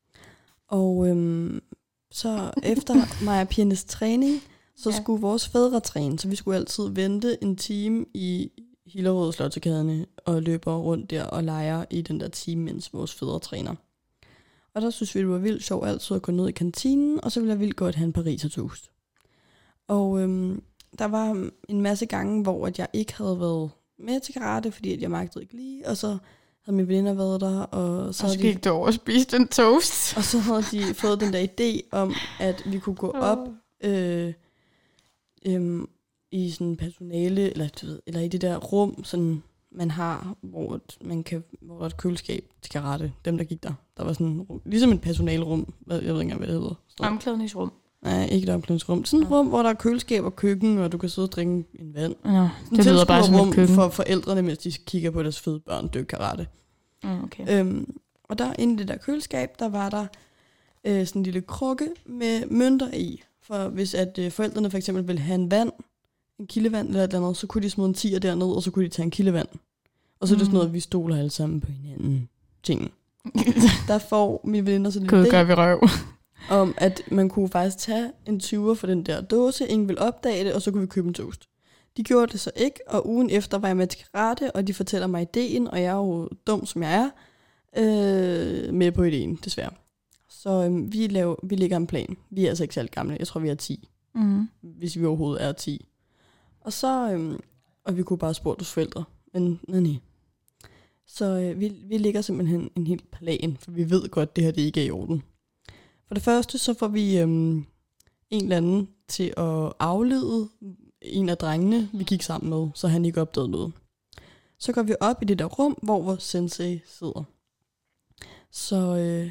Og øhm, så efter mig og pigernes træning, så Ja. skulle vores fædre træne, så vi skulle altid vente en time i Hillerød Slottekaderne og løber rundt der og leger i den der time, mens vores fædre træner. Og der synes vi, det var vildt sjovt altid at gå ned i kantinen, og så ville jeg vildt godt have en pariser toast. Og øhm, der var en masse gange, hvor at jeg ikke havde været med til karate, fordi at jeg magtede ikke lige, og så havde mine veninder været der, og så, Så havde de, gik du over og spiste en toast. og så havde de fået den der idé om, at vi kunne gå op øh, øh, i sådan personale, eller, du ved, eller i det der rum, sådan man har, hvor man kan, hvor der er et køleskab til karate, dem der gik der. Der var sådan, ligesom et personalerum, jeg ved ikke engang, hvad det hedder. Sådan. Omklædningsrum. Nej, ikke et omklædningsrum. Sådan et rum, hvor der er køleskab og køkken, og du kan sidde og drikke en vand. Nå, det lyder bare som et rum køkken. for forældrene, mens de kigger på deres fede børn dykke karate. Mm, okay. Øhm, og der inde i det der køleskab, der var der øh, sådan en lille krukke med mønter i. For hvis at øh, forældrene for eksempel ville have en vand, en kildevand eller et eller andet, så kunne de smide en tier derned, og så kunne de tage en kildevand. Og så er det sådan noget, at vi stoler alle sammen på hinanden. Ting. Der får mine veninder sådan en Gud, idé gør vi røv. om, at man kunne faktisk tage en tyver for den der dåse, ingen ville opdage det, og så kunne vi købe en toast. De gjorde det så ikke, og ugen efter var jeg med til karate, og de fortæller mig ideen, og jeg er jo dum, som jeg er, øh, med på ideen, desværre. Så øh, vi, laver, vi lægger en plan. Vi er altså ikke særlig gamle. Jeg tror, vi er ti. Mm. Hvis vi overhovedet er ti. Og så, øh, og vi kunne bare spørge vores forældre. Men nej, nej. Så øh, vi, vi lægger simpelthen en hel plan, for vi ved godt, at det her det ikke er i orden. For det første, så får vi øh, en eller anden til at aflede en af drengene, vi gik sammen med, så han ikke opdagede noget. Så går vi op i det der rum, hvor vores sensei sidder. Så øh,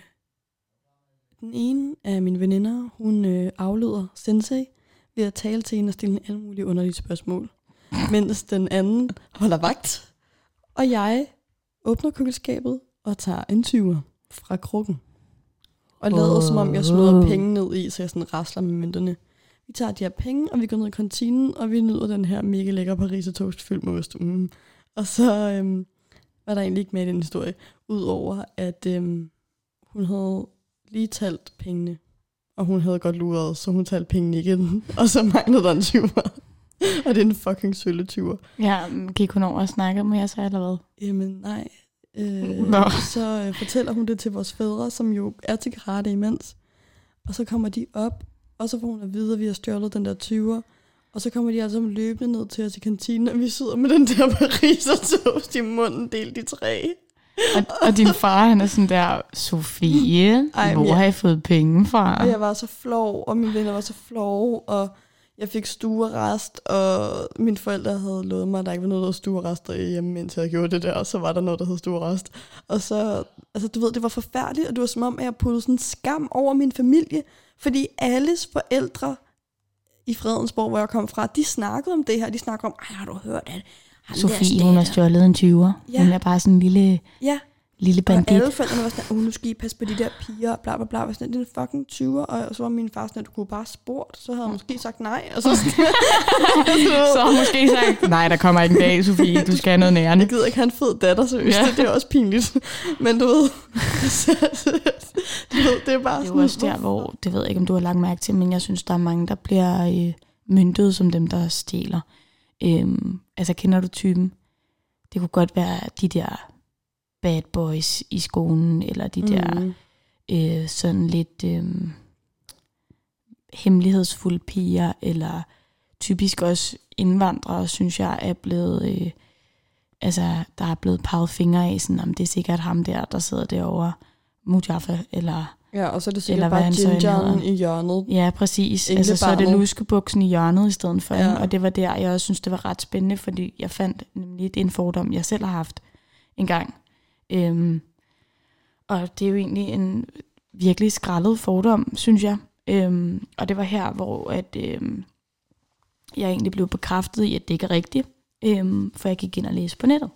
den ene af mine veninder, hun øh, afleder sensei ved at tale til hende og stille alle mulige underlige spørgsmål. Mens den anden holder vagt. Og jeg åbner køleskabet og tager en tyver fra krukken. Og lader som om jeg smider penge ned i, så jeg sådan rasler med mønterne. Vi tager de her penge, og vi går ned i kantinen, og vi nyder den her mega lækre pariser toast fyldt med ost. Mm. Og så øhm, var der egentlig ikke med i den historie, udover at øhm, hun havde lige talt pengene, og hun havde godt luret, så hun talte pengene igen, og så manglede der en tyver. Og det er en fucking sølle tyver. Ja, gik hun over og snakkede med jer så, eller hvad? Jamen nej. Øh, Nå. så øh, fortæller hun det til vores fædre, som jo er til karate imens. Og så kommer de op, og så får hun at vide, at vi har stjålet den der tyver. Og så kommer de altså løbende ned til os i kantinen, og vi sidder med den der pariser toast i munden, delt i tre. Og, og din far, han er sådan der, Sofie, Ej, hvor jeg, har I fået penge fra? Og jeg var så flov, og mine venner var så flov, og jeg fik stuerest, og mine forældre havde lovet mig, at der ikke var noget, der hed stuerest derhjemme, indtil jeg gjorde det der, og så var der noget, der hed stuerest. Og så, altså du ved, det var forfærdeligt, og det var som om, at jeg puttede sådan en skam over min familie, fordi alles forældre i Fredensborg, hvor jeg kom fra, de snakkede om det her, de snakkede om, ej, har du hørt det? Sofie, hun har stjålet en tyver. Ja. Hun er bare sådan en lille, ja. lille bandit. Og alle forældrene var sådan, oh, nu skal I passe på de der piger, bla bla bla. Sådan, det er en fucking tyver. Og så var min far sådan, at du kunne bare spurgt, så havde han måske sagt nej. Og så, så har han måske sagt, nej, der kommer ikke en dag, Sofie, du skal have noget nærende. Jeg gider ikke have en fed datter, seriøst. Ja. Det, det er også pinligt. Men du ved, du ved det er bare det er sådan. også der, hvor, det ved jeg ikke, om du har lagt mærke til, men jeg synes, der er mange, der bliver øh, myntet som dem, der stjæler. Øhm, altså, kender du typen? Det kunne godt være de der bad boys i skolen, eller de der mm. øh, sådan lidt øh, hemmelighedsfulde piger, eller typisk også indvandrere, synes jeg, er blevet, øh, altså, der er blevet peget fingre af, sådan, om det er sikkert ham der, der sidder derovre, Mujaffa, eller ja, og så er det sikkert bare gingeren i hjørnet. Ja, præcis. Altså, så er det luskebuksen i hjørnet i stedet for. Ja. Og det var der, jeg også synes, det var ret spændende, fordi jeg fandt nemlig en fordom, jeg selv har haft en gang. Øhm, og det er jo egentlig en virkelig skrællet fordom, synes jeg. Øhm, og det var her, hvor at, øhm, jeg egentlig blev bekræftet i, at det ikke er rigtigt, øhm, for jeg gik ind og læste på nettet.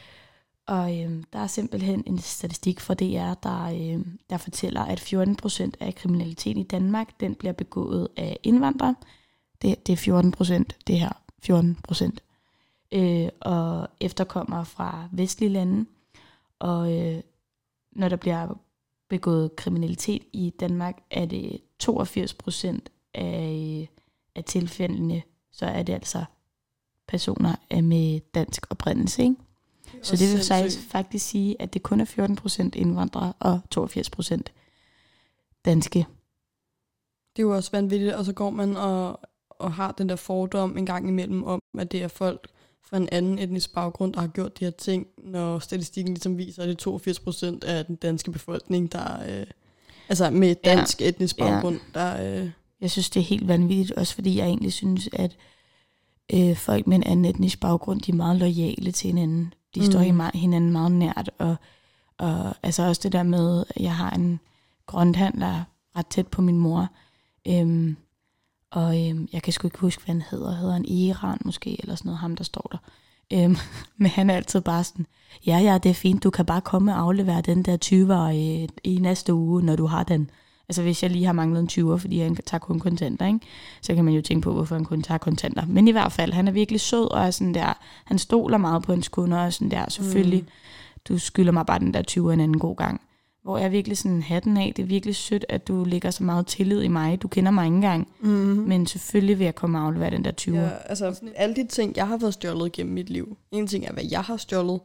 Og øhm, der er simpelthen en statistik fra D R, der, øhm, der fortæller, at fjorten procent af kriminaliteten i Danmark, den bliver begået af indvandrere. Det, det er fjorten procent, det her, fjorten procent. Øh, og efterkommer fra vestlige lande. Og øh, når der bliver begået kriminalitet i Danmark, er det toogfirs procent af, af tilfældene, så er det altså personer med dansk oprindelse, ikke? Så det vil faktisk, faktisk sige, at det kun er fjorten procent indvandrere og toogfirs procent danske. Det er jo også vanvittigt, og så går man og, og har den der fordom en gang imellem om, at det er folk fra en anden etnisk baggrund, der har gjort de her ting, når statistikken ligesom viser, at det er toogfirs procent af den danske befolkning, der øh, altså med dansk ja. etnisk baggrund, ja. der... Øh, jeg synes, det er helt vanvittigt, også fordi jeg egentlig synes, at øh, folk med en anden etnisk baggrund, de er meget loyale til hinanden. De står mm. hinanden meget nært, og, og altså også det der med, at jeg har en grønthandler ret tæt på min mor, øhm, og øhm, jeg kan sgu ikke huske, hvad han hedder. Hedder han Iran måske, eller sådan noget, ham der står der. Øhm, men han er altid bare sådan, ja, ja, det er fint, du kan bare komme og aflevere den der tyver i, i næste uge, når du har den. Altså hvis jeg lige har manglet en tyver, fordi han tager kun kontanter, ikke? Så kan man jo tænke på, hvorfor han kun tager kontanter. Men i hvert fald, han er virkelig sød, og er sådan der, han stoler meget på hans kunder, og sådan der, selvfølgelig, mm. du skylder mig bare den der tyver en anden god gang. Hvor jeg er virkelig sådan hatten af, det er virkelig sødt, at du lægger så meget tillid i mig. Du kender mig ikke engang, mm-hmm. men selvfølgelig vil jeg komme og aflevere den der tyver. Ja, altså alle de ting, jeg har fået stjålet gennem mit liv. En ting er, hvad jeg har stjålet.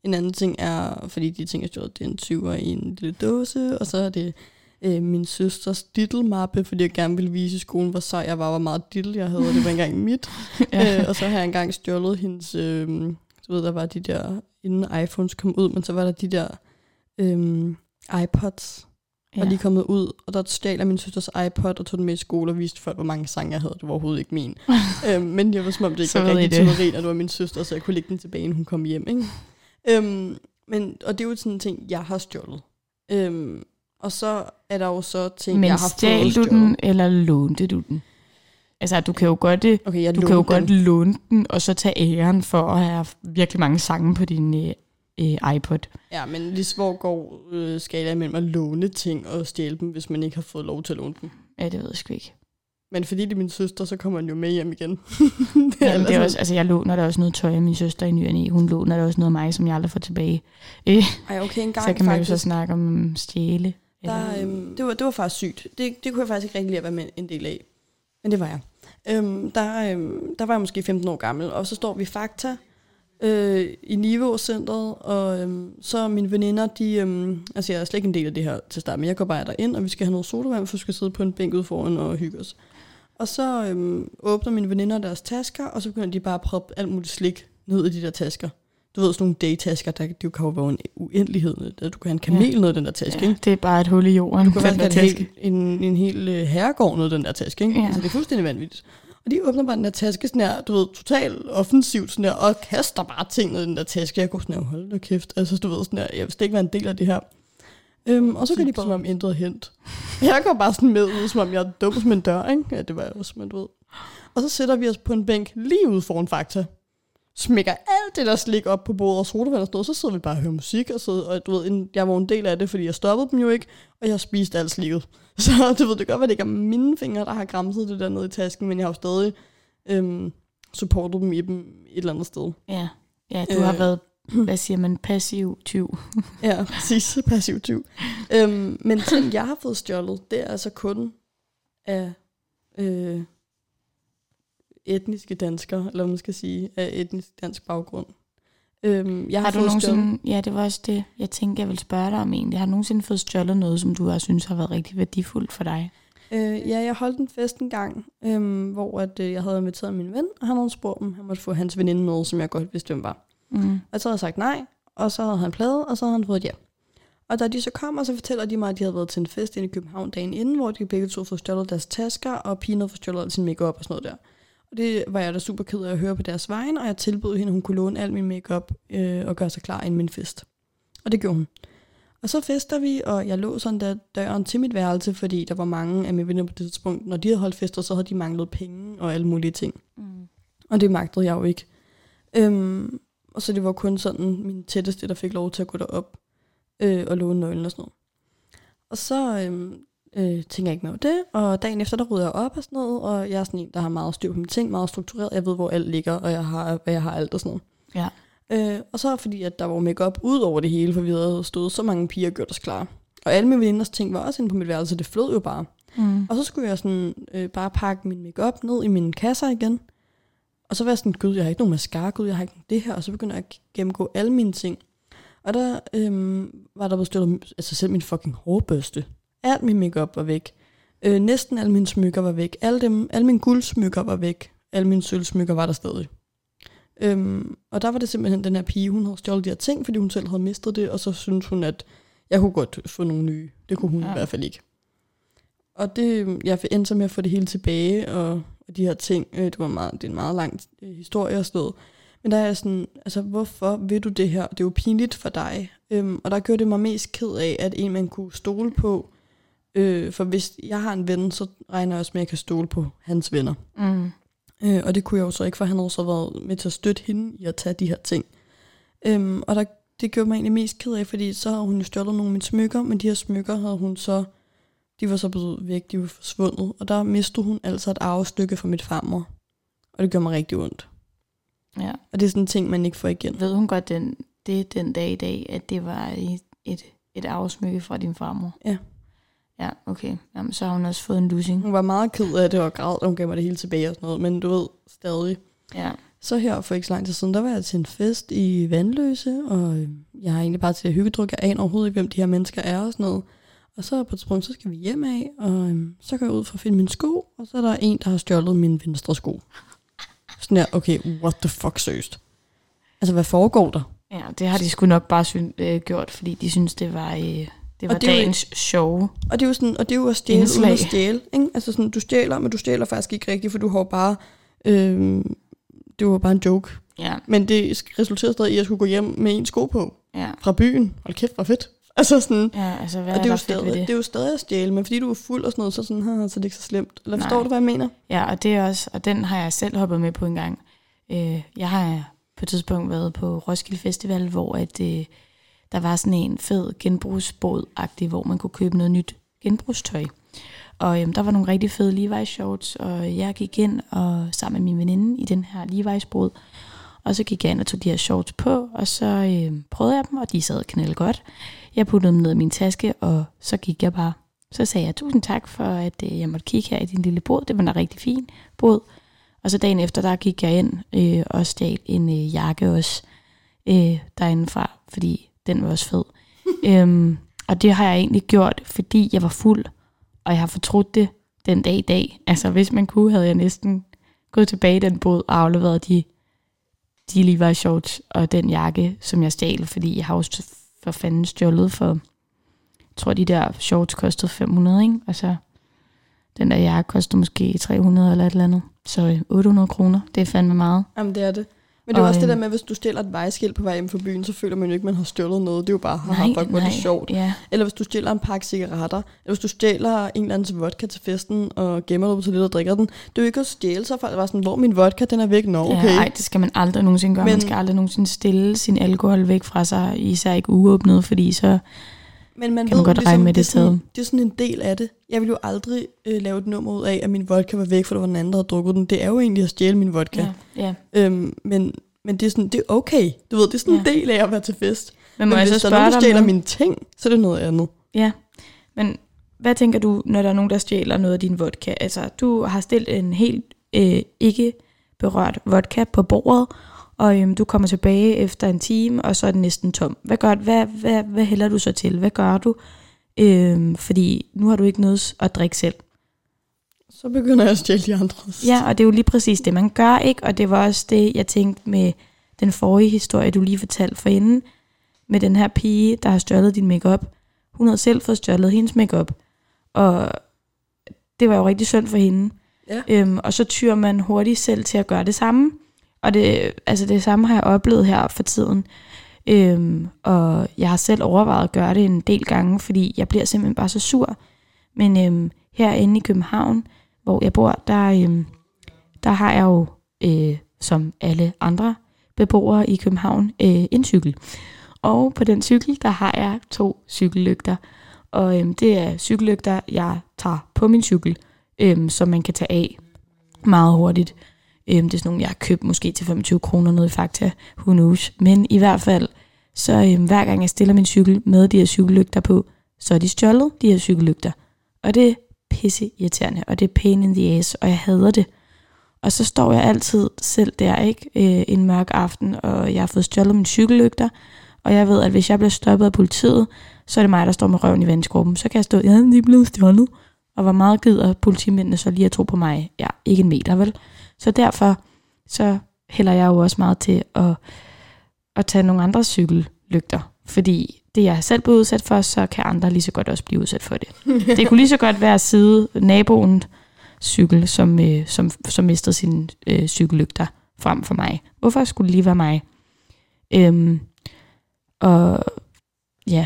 En anden ting er, fordi de ting er stjålet, det er en tyver i en lille dåse, og så er det øh, min søsters dittelmappe, fordi jeg gerne ville vise i skolen, hvor sej jeg var, hvor meget dittel jeg havde, og det var engang mit. ja. øh, og så har jeg engang stjålet hendes, øh, du ved, der var de der, inden iPhones kom ud, men så var der de der øh, iPods, ja. var lige kommet ud, og der stjal jeg min søsters iPod og tog den med i skole og viste folk, hvor mange sange jeg havde. Det var overhovedet ikke min. øhm, men det var som om, det ikke var rigtig teori, at det var min søster, så jeg kunne lægge den tilbage, når hun kom hjem. Ikke? øhm, men, og det er jo sådan en ting, jeg har stjålet. Øhm, og så er der jo så ting, men jeg har fået stjålet. Men stjal du den, eller lånte du den? Altså, du kan jo godt, okay, du kan jo den. godt låne den, og så tage æren for at have virkelig mange sange på din øh, øh, iPod. Ja, men lige hvor går øh, skala mellem at låne ting og stjæle dem, hvis man ikke har fået lov til at låne dem? Ja, det ved jeg sgu ikke. Men fordi det er min søster, så kommer den jo med hjem igen. det er Jamen, det er også, altså, jeg låner der også noget tøj af min søster i ny og næ. Hun låner der også noget af mig, som jeg aldrig får tilbage. Øh, Ej, okay, en gang så kan man faktisk, jo så snakke om stjæle. Der, øhm, det, var, det var faktisk sygt. Det, det kunne jeg faktisk ikke rigtig lide at være med en del af. Men det var jeg. Øhm, der, øhm, der var jeg måske femten år gammel, og så står vi i Fakta øh, i Niveau-centret, og øhm, så mine veninder, de, øhm, altså jeg er slet ikke en del af det her til start, men jeg går bare derind, og vi skal have noget sodavand, for vi skal sidde på en bænk ude foran og hygge os. Og så øhm, åbner mine veninder deres tasker, og så begynder de bare at proppe alt muligt slik ned i de der tasker. Du ved, sådan nogle daytasker, der det kan jo være en uendelighed. Du kan have en kamel ja. ned i den der taske, ja, ikke? Det er bare et hul i jorden. Du kan faktisk have en, en, en hel uh, herregård ned i den der taske, ikke? Ja. Altså, det er fuldstændig vanvittigt. Og de åbner bare den der taske sådan her, du ved, totalt offensivt sådan her, og kaster bare ting ned i den der taske. Jeg går sådan her, hold da kæft. Altså, du ved sådan her, jeg vil ikke være en del af det her. Øhm, og så kan de bare som om intet hent. Jeg går bare sådan med ud, som om jeg er dum som en dør, ikke? Ja, det var jeg også, men du ved. Og så sætter vi os på en bænk lige ude foran Fakta. Smækker alt det der slik op på bordet og sodavand og sådan noget, så sidder vi bare og hører musik, og, sidder, og du ved, jeg var en del af det, fordi jeg stoppede dem jo ikke, og jeg spiste alt slikket. Så du ved, det godt være, det ikke er mine fingre, der har gramset det der nede i tasken, men jeg har jo stadig øhm, supportet dem i dem et eller andet sted. Ja, ja du øh, har været, hvad siger man, passiv tyv. Ja, præcis, passiv tyv. øhm, men ting, jeg har fået stjålet, det er altså kun af øh, etniske danskere, eller man skal sige, af etnisk dansk baggrund. Øhm, jeg har, har du nogensinde, ja, det var også det, jeg tænkte, jeg ville spørge dig om egentlig. Har du nogensinde fået stjålet noget, som du også synes har været rigtig værdifuldt for dig? Øh, ja, jeg holdt en fest en gang, øhm, hvor at, øh, jeg havde inviteret min ven, og han havde spurgt om, han måtte få hans veninde med, som jeg godt vidste, hvem var. Mm. Og så havde jeg sagt nej, og så havde han pladet, og så havde han fået ja. Og da de så kommer, så fortæller de mig, at de havde været til en fest inde i København dagen inden, hvor de begge to fået stjålet deres tasker, og pigen havde fået stjålet al sin makeup og sådan noget der. Og det var jeg da super ked af at høre på deres vejen, og jeg tilbød hende, at hun kunne låne al min makeup øh, og gøre sig klar inden min fest. Og det gjorde hun. Og så fester vi, og jeg lå sådan der døren til mit værelse, fordi der var mange af mine venner på det tidspunkt. Når de havde holdt fester, så havde de manglet penge og alle mulige ting. Mm. Og det magtede jeg jo ikke. Øhm, og så det var kun sådan min tætteste, der fik lov til at gå derop øh, og låne nøglen og sådan noget. Og så øhm, øh, tænker jeg ikke mere over det, og dagen efter, der rydder jeg op og sådan noget, og jeg er sådan en, der har meget styr på mine ting, meget struktureret. Jeg ved, hvor alt ligger, og jeg har, hvad jeg har alt og sådan noget. Ja. Øh, og så fordi, at der var make-up ud over det hele, for vi havde stået så mange piger og gjort os klar. Og alle mine veninders ting var også inde på mit værelse, så det flød jo bare. Mm. Og så skulle jeg sådan øh, bare pakke min make-up ned i mine kasser igen. Og så var jeg sådan, gud, jeg har ikke nogen mascara, gud, jeg har ikke det her. Og så begyndte jeg at gennemgå alle mine ting. Og der øh, var der blevet stjålet, altså selv min fucking hårbørste. Alt min make-up var væk. Øh, næsten alle mine smykker var væk. Alle, dem, alle mine guldsmykker var væk. Alle mine sølvsmykker var der stadig. Øhm, og der var det simpelthen den her pige, hun havde stjålet de her ting, fordi hun selv havde mistet det, og så syntes hun, at jeg kunne godt få nogle nye. Det kunne hun ja. i hvert fald ikke. Og det, jeg endte så med at få det hele tilbage, og, og de her ting, øh, det var meget, det er en meget lang øh, historie og sådan noget. Men der er jeg sådan, altså hvorfor vil du det her? Det er jo pinligt for dig. Øhm, og der gjorde det mig mest ked af, at en man kunne stole på, øh, for hvis jeg har en ven, så regner jeg også med, at jeg kan stole på hans venner. Mm. Øh, og det kunne jeg jo så ikke, for han havde så været med til at støtte hende i at tage de her ting. Øhm, og der, det gjorde mig egentlig mest ked af, fordi så havde hun jo stjålet nogle af mine smykker, men de her smykker havde hun så, de var så blevet væk, de var forsvundet. Og der mistede hun altså et arvestykke fra mit farmor. Og det gjorde mig rigtig ondt. Ja. Og det er sådan en ting, man ikke får igen. Ved hun godt, den, det den dag i dag, at det var et, et, et arvesmykke fra din farmor? Ja. Ja, okay. Jamen, så har hun også fået en lussing. Hun var meget ked af det og græd, og hun gav mig det hele tilbage og sådan noget, men du ved, stadig. Ja. så her for ikke så lang tid siden, der var jeg til en fest i Vandløse, og øh, jeg har egentlig bare til at hyggedruk. Jeg aner overhovedet ikke, hvem de her mennesker er og sådan noget. Og så på et tidspunkt, så skal vi hjem af, og øh, så går jeg ud for at finde min sko, og så er der en, der har stjålet min venstre sko. Sådan der, okay, what the fuck, seriøst? Altså, hvad foregår der? Ja, det har de sgu nok bare syn, øh, gjort, fordi de synes det var, øh, det var det dagens jo, show. Og det er jo sådan, og det er jo at stjæle Indslag. uden at stjæle, ikke? Altså sådan, du stjæler, men du stjæler faktisk ikke rigtigt, for du har bare, øh, det var bare en joke. Ja. Men det resulterede stadig i, at jeg skulle gå hjem med en sko på Ja. fra byen. Hold kæft, hvor fedt. Altså sådan, Ja, altså hvad og er det er, der jo fedt stadig, ved det? det er jo stadig at stjæle, men fordi du er fuld og sådan noget, så, sådan, her, så er det ikke så slemt. Eller forstår Nej. du, hvad jeg mener? Ja, og det er også, og den har jeg selv hoppet med på en gang. Øh, jeg har på et tidspunkt været på Roskilde Festival, hvor at, øh, der var sådan en fed genbrugsbåd-agtig, hvor man kunne købe noget nyt genbrugstøj. Og øh, der var nogle rigtig fede Levi's shorts, og jeg gik ind og sammen med min veninde i den her Levi's båd, og så gik jeg ind og tog de her shorts på, og så øh, prøvede jeg dem, og de sad knalde godt. Jeg puttede dem ned i min taske, og så gik jeg bare. Så sagde jeg, tusind tak for, at øh, jeg måtte kigge her i din lille båd. Det var en rigtig fin båd. Og så dagen efter, der gik jeg ind øh, og stjal en øh, jakke også øh, derindefra, fordi den var også fed. øhm, og det har jeg egentlig gjort, fordi jeg var fuld, og jeg har fortrudt det den dag i dag. Altså hvis man kunne, havde jeg næsten gået tilbage i den båd og afleveret de, de Levi's shorts og den jakke, som jeg stjal, fordi jeg har også for fanden stjålet for, jeg tror de der shorts kostede fem hundrede, ikke? Og så den der jakke kostede måske tre hundrede eller et eller andet. Så otte hundrede kroner, det er fandme meget. Jamen, det er det. Men det er og, også det der øhm, med, hvis du stjæler et vejskilt på vej hjem fra byen, så føler man jo ikke, man har stjålet noget. Det er jo bare, haha, nej, fuck, hvor er det nej, sjovt. Ja. Eller hvis du stjæler en pakke cigaretter, eller hvis du stjæler en eller anden vodka til festen, og gemmer det på toilettet og drikker den. Det er jo ikke at stjæle, så folk var sådan, hvor min vodka, den er væk. Nå, okay. Ja, ej, det skal man aldrig nogensinde gøre. Men, man skal aldrig nogensinde stille sin alkohol væk fra sig, især ikke uåbnet, fordi så Men man kan ved, man godt ligesom, regne med det, det er sådan, taget. det er sådan en del af det. Jeg vil jo aldrig øh, lave et nummer ud af, at min vodka var væk, for det var den anden, der havde drukket den. Det er jo egentlig at stjæle min vodka. Ja, ja. Øhm, men, men det er sådan, det er okay. Du ved, det er sådan ja. en del af at være til fest. Men, Men må hvis jeg så der er spørge nogen, der dig stjæler om mine ting, så er det noget andet. Ja, men hvad tænker du, når der er nogen, der stjæler noget af din vodka? Altså, du har stillet en helt øh, ikke berørt vodka på bordet, og øhm, du kommer tilbage efter en time, og så er den næsten tom. Hvad gør, hvad, hvad, hvad hælder du så til? Hvad gør du? Øhm, fordi nu har du ikke noget at drikke selv. Så begynder jeg at stjæle de andres. Ja, og det er jo lige præcis det, man gør, ikke? Og det var også det, jeg tænkte med den forrige historie, du lige fortalte forinden, med den her pige, der har stjålet din makeup. Hun havde selv fået stjålet hendes makeup, og det var jo rigtig synd for hende. Ja. Øhm, og så tyrer man hurtigt selv til at gøre det samme. Og det, altså det samme har jeg oplevet her for tiden. Øhm, og jeg har selv overvejet at gøre det en del gange, fordi jeg bliver simpelthen bare så sur. Men øhm, herinde i København, hvor jeg bor, der, øhm, der har jeg jo, øh, som alle andre beboere i København, øh, en cykel. Og på den cykel, der har jeg to cykellygter. Og øhm, det er cykellygter, jeg tager på min cykel, øhm, som man kan tage af meget hurtigt. Øhm, det er sådan nogle, jeg har købt måske til femogtyve kroner nede i Fakta, who knows. Men i hvert fald, så øhm, hver gang jeg stiller min cykel med de her cykellygter på, så er de stjålet, de her cykellygter. Og det er pisse irriterende, og det er pain in the ass, og jeg hader det. Og så står jeg altid selv der, ikke, øh, en mørk aften, og jeg har fået stjålet mine cykellygter, og jeg ved, at hvis jeg bliver stoppet af politiet, så er det mig, der står med røven i vandskorben. Så kan jeg stå, ja, de er blevet stjålet. Og hvor meget gider politimændene så lige at tro på mig? Ja, ikke en meter, vel? Så derfor, så hælder jeg jo også meget til at, at tage nogle andre cykellygter. Fordi det, jeg selv blev udsat for, så kan andre lige så godt også blive udsat for det. Det kunne lige så godt være at sidde naboen cykel, som, øh, som, som mistede sine øh, cykellygter frem for mig. Hvorfor skulle det lige være mig? Øhm, og ja,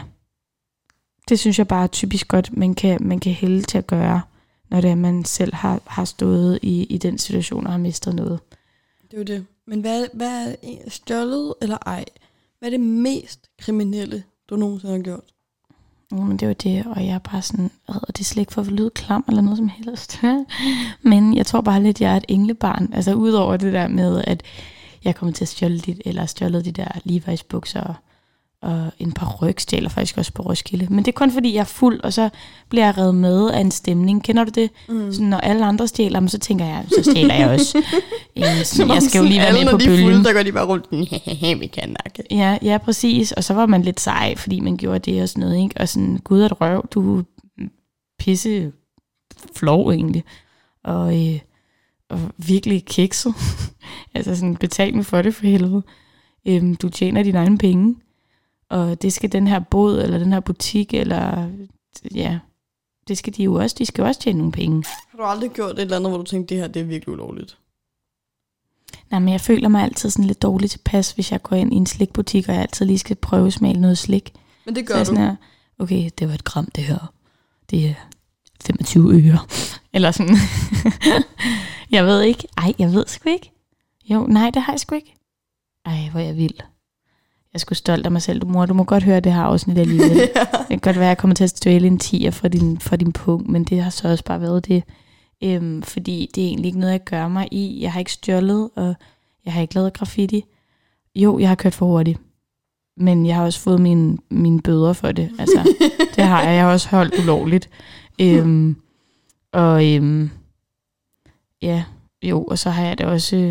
det synes jeg bare er typisk godt, man kan, man kan hælde til at gøre, når det er, man selv har, har stået i, i den situation og har mistet noget. Det er jo det. Men hvad, hvad er stjålet eller ej? Hvad er det mest kriminelle, du nogensinde har gjort? Men det er jo det, og jeg er bare sådan, og det er slet ikke for at lyde klam eller noget som helst. Men jeg tror bare lidt, jeg er et englebarn. Altså udover det der med, at jeg kommer til at stjåle dit, eller stjålet de der Levi's bukser og en paryk stjæler faktisk også på Roskilde. Men det er kun fordi, jeg er fuld, og så bliver jeg revet med af en stemning. Kender du det? Mm. Så når alle andre stjæler, så tænker jeg, så stjæler jeg også. øh, sådan, jeg skal jo lige være med på bølgen. Fulde, der går de bare rundt. Vi kan nakke. Ja, ja, præcis. Og så var man lidt sej, fordi man gjorde det og sådan noget. Ikke? Og sådan, gud et røv, du pisse flov egentlig. Og, øh, og virkelig kikset. altså sådan, betal mig for det for helvede. Øhm, du tjener dine egne penge. Og det skal den her bod, eller den her butik, eller ja, det skal de jo også. De skal jo også tjene nogle penge. Har du aldrig gjort et eller andet, hvor du tænkte, det her det er virkelig ulovligt? Nej, men jeg føler mig altid sådan lidt dårligt tilpas, hvis jeg går ind i en slikbutik, og jeg altid lige skal prøve at smage noget slik. Men det gør så du. Sådan her, okay, det var et gram det her. Det er femogtyve øre. Eller sådan. jeg ved ikke. Ej, jeg ved sgu ikke. Jo, nej, det har jeg sgu ikke. Ej, hvor jeg vild. Jeg skulle stolt af mig selv. Du, mor, du må godt høre det her afsnit alligevel. ja. Det kan godt være, at jeg kommer til at stjæle en tier fra din, fra din punkt, men det har så også bare været det. Øhm, fordi det er egentlig ikke noget, jeg gør mig i. Jeg har ikke stjålet, og jeg har ikke lavet graffiti. Jo, jeg har kørt for hurtigt. Men jeg har også fået mine, mine bøder for det. Altså, det har jeg. Jeg har også holdt ulovligt. Øhm, og øhm, ja, jo, og så har jeg det også... Øh,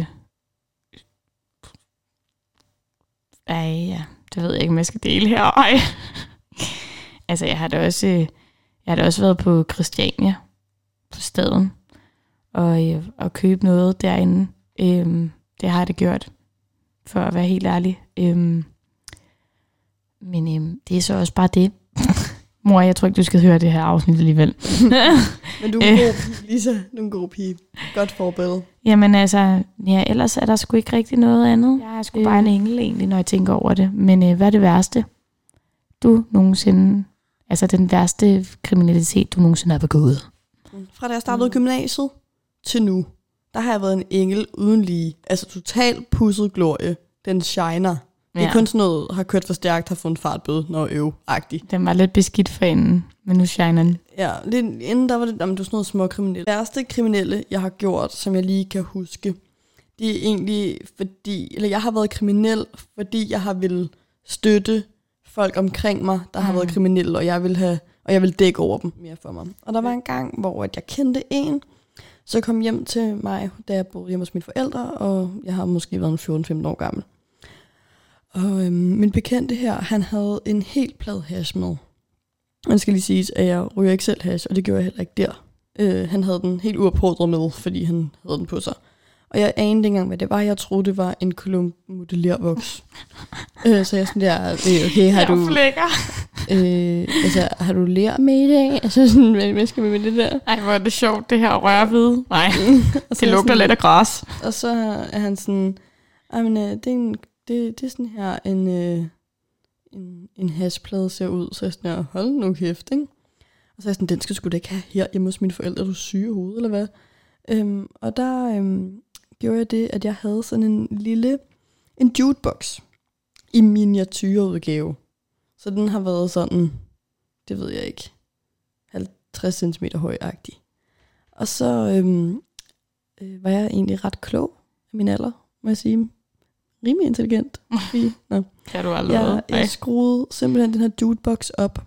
ej, ja, det ved jeg ikke, om jeg skal dele her. Ej. altså, jeg har da også, jeg har da også været på Christiania, på staden, og, øh, og købe noget derinde. Øhm, det har jeg da gjort, for at være helt ærlig. Øhm, men øhm, det er så også bare det. Mor, jeg tror ikke, du skal høre det her afsnit alligevel. Men du er en god pige, Lisa. Du er en god pige. Godt forbillede. Jamen altså, ja, ellers er der sgu ikke rigtig noget andet. Jeg er sgu øh. bare en engel egentlig, når jeg tænker over det. Men øh, hvad er det værste, du nogensinde, altså den værste kriminalitet, du nogensinde har begået? Fra da jeg startede mm. gymnasiet til nu, der har jeg været en engel uden lige. Altså totalt pusset glorie. Den shiner. Det er ja. kun sådan noget, har kørt for stærkt, har fået en fartbøde, når øv-agtig. Den var lidt beskidt for inden, men nu shiner den. Ja, lidt inden der var det, jamen, det var sådan noget små kriminelle. Det værste kriminelle, jeg har gjort, som jeg lige kan huske, det er egentlig fordi, eller jeg har været kriminel, fordi jeg har ville støtte folk omkring mig, der mm. har været kriminelle, og jeg vil have, og jeg vil dække over dem mere for mig. Og der var en gang, hvor at jeg kendte en, så kom hjem til mig, da jeg boede hjemme hos mine forældre, og jeg har måske været fjorten femten år gammel. Og øhm, min bekendte her, han havde en helt plade hash med. Man skal lige sige, at jeg ryger ikke selv hash, og det gjorde jeg heller ikke der. Øh, han havde den helt uopfordret med, fordi han havde den på sig. Og jeg anede ikke engang, hvad det var. Jeg troede, det var en Columb modellervoks. øh, så jeg sådan der, okay, har du... øh, altså, har du ler med i dag? Altså sådan, hvad, hvad skal vi med det der? Ej, hvor er det sjovt, det her røre ved. Nej, det lugter sådan, lidt af græs. Og så er han sådan, men det er en... Det, det er sådan her, en, øh, en, en hashplade ser ud, så jeg sådan her, hold nu kæft, ikke? Og så er jeg sådan, den skal sgu da ikke have her hjemme hos mine forældre, er du syge i hovedet, eller hvad? Øhm, og der øhm, gjorde jeg det, at jeg havde sådan en lille, en jukebox i miniatyrudgave. Så den har været sådan, det ved jeg ikke, halvtreds centimeter højagtig. Og så øhm, øh, var jeg egentlig ret klog af min alder, må jeg sige. Rimelig intelligent. Nå. Kan du aldrig jeg, jeg skruede simpelthen den her jukebox op,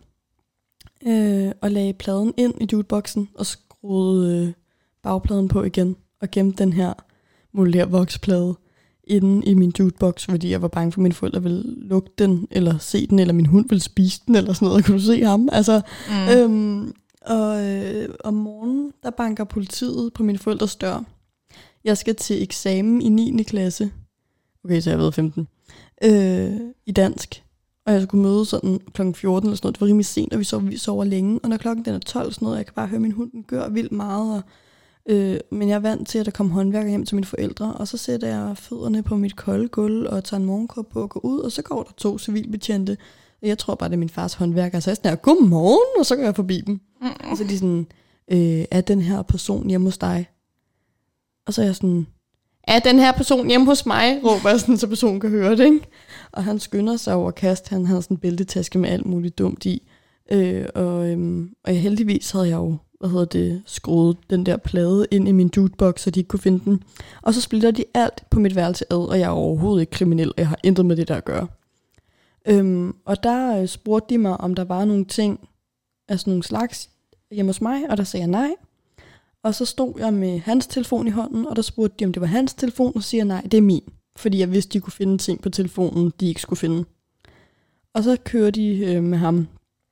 øh, og lagde pladen ind i jukeboxen, og skruede øh, bagpladen på igen, og gemte den her modellervoksplade inde i min jukebox, fordi jeg var bange for, at mine forældre ville lugte den, eller se den, eller min hund ville spise den, eller sådan noget. Kunne du se ham? Altså, mm. øhm, og øh, om morgenen, der banker politiet på mine forældres dør. Jeg skal til eksamen i niende klasse. Okay, så jeg har været femten. Øh, I dansk. Og jeg skulle møde sådan klokken fjorten eller sådan noget. Det var rimelig sent, og vi sover, vi sover længe. Og når klokken den er tolv sådan noget, jeg kan bare høre min hund, den gør vildt meget. Og, øh, men jeg er vant til, at der kommer håndværker hjem til mine forældre. Og så sætter jeg fødderne på mit kolde gulv og tager en morgenkop på og går ud. Og så går der to civilbetjente. Og jeg tror bare, det er min fars håndværker. Så jeg sådan her, godmorgen, og så går jeg forbi dem. Mm. Og så er de sådan, øh, er den her person hjemme hos dig? Og så er jeg sådan... Er den her person hjemme hos mig? Råber jeg sådan, så personen kan høre det, ikke? Og han skynder sig over kast. Han havde sådan en bæltetaske med alt muligt dumt i. Øh, og, øhm, og jeg, heldigvis havde jeg jo, hvad hedder det, skruet den der plade ind i min jukebox, så de ikke kunne finde den. Og så splitter de alt på mit værelse ad, og jeg er overhovedet ikke kriminel, og jeg har intet med det der at gøre. Øhm, og der øh, spurgte de mig, om der var nogle ting, altså nogle slags hjemme hos mig, og der sagde jeg nej. Og så stod jeg med hans telefon i hånden, og der spurgte de, om det var hans telefon, og siger nej, det er min. Fordi jeg vidste, de kunne finde ting på telefonen, de ikke skulle finde. Og så kører de øh, med ham.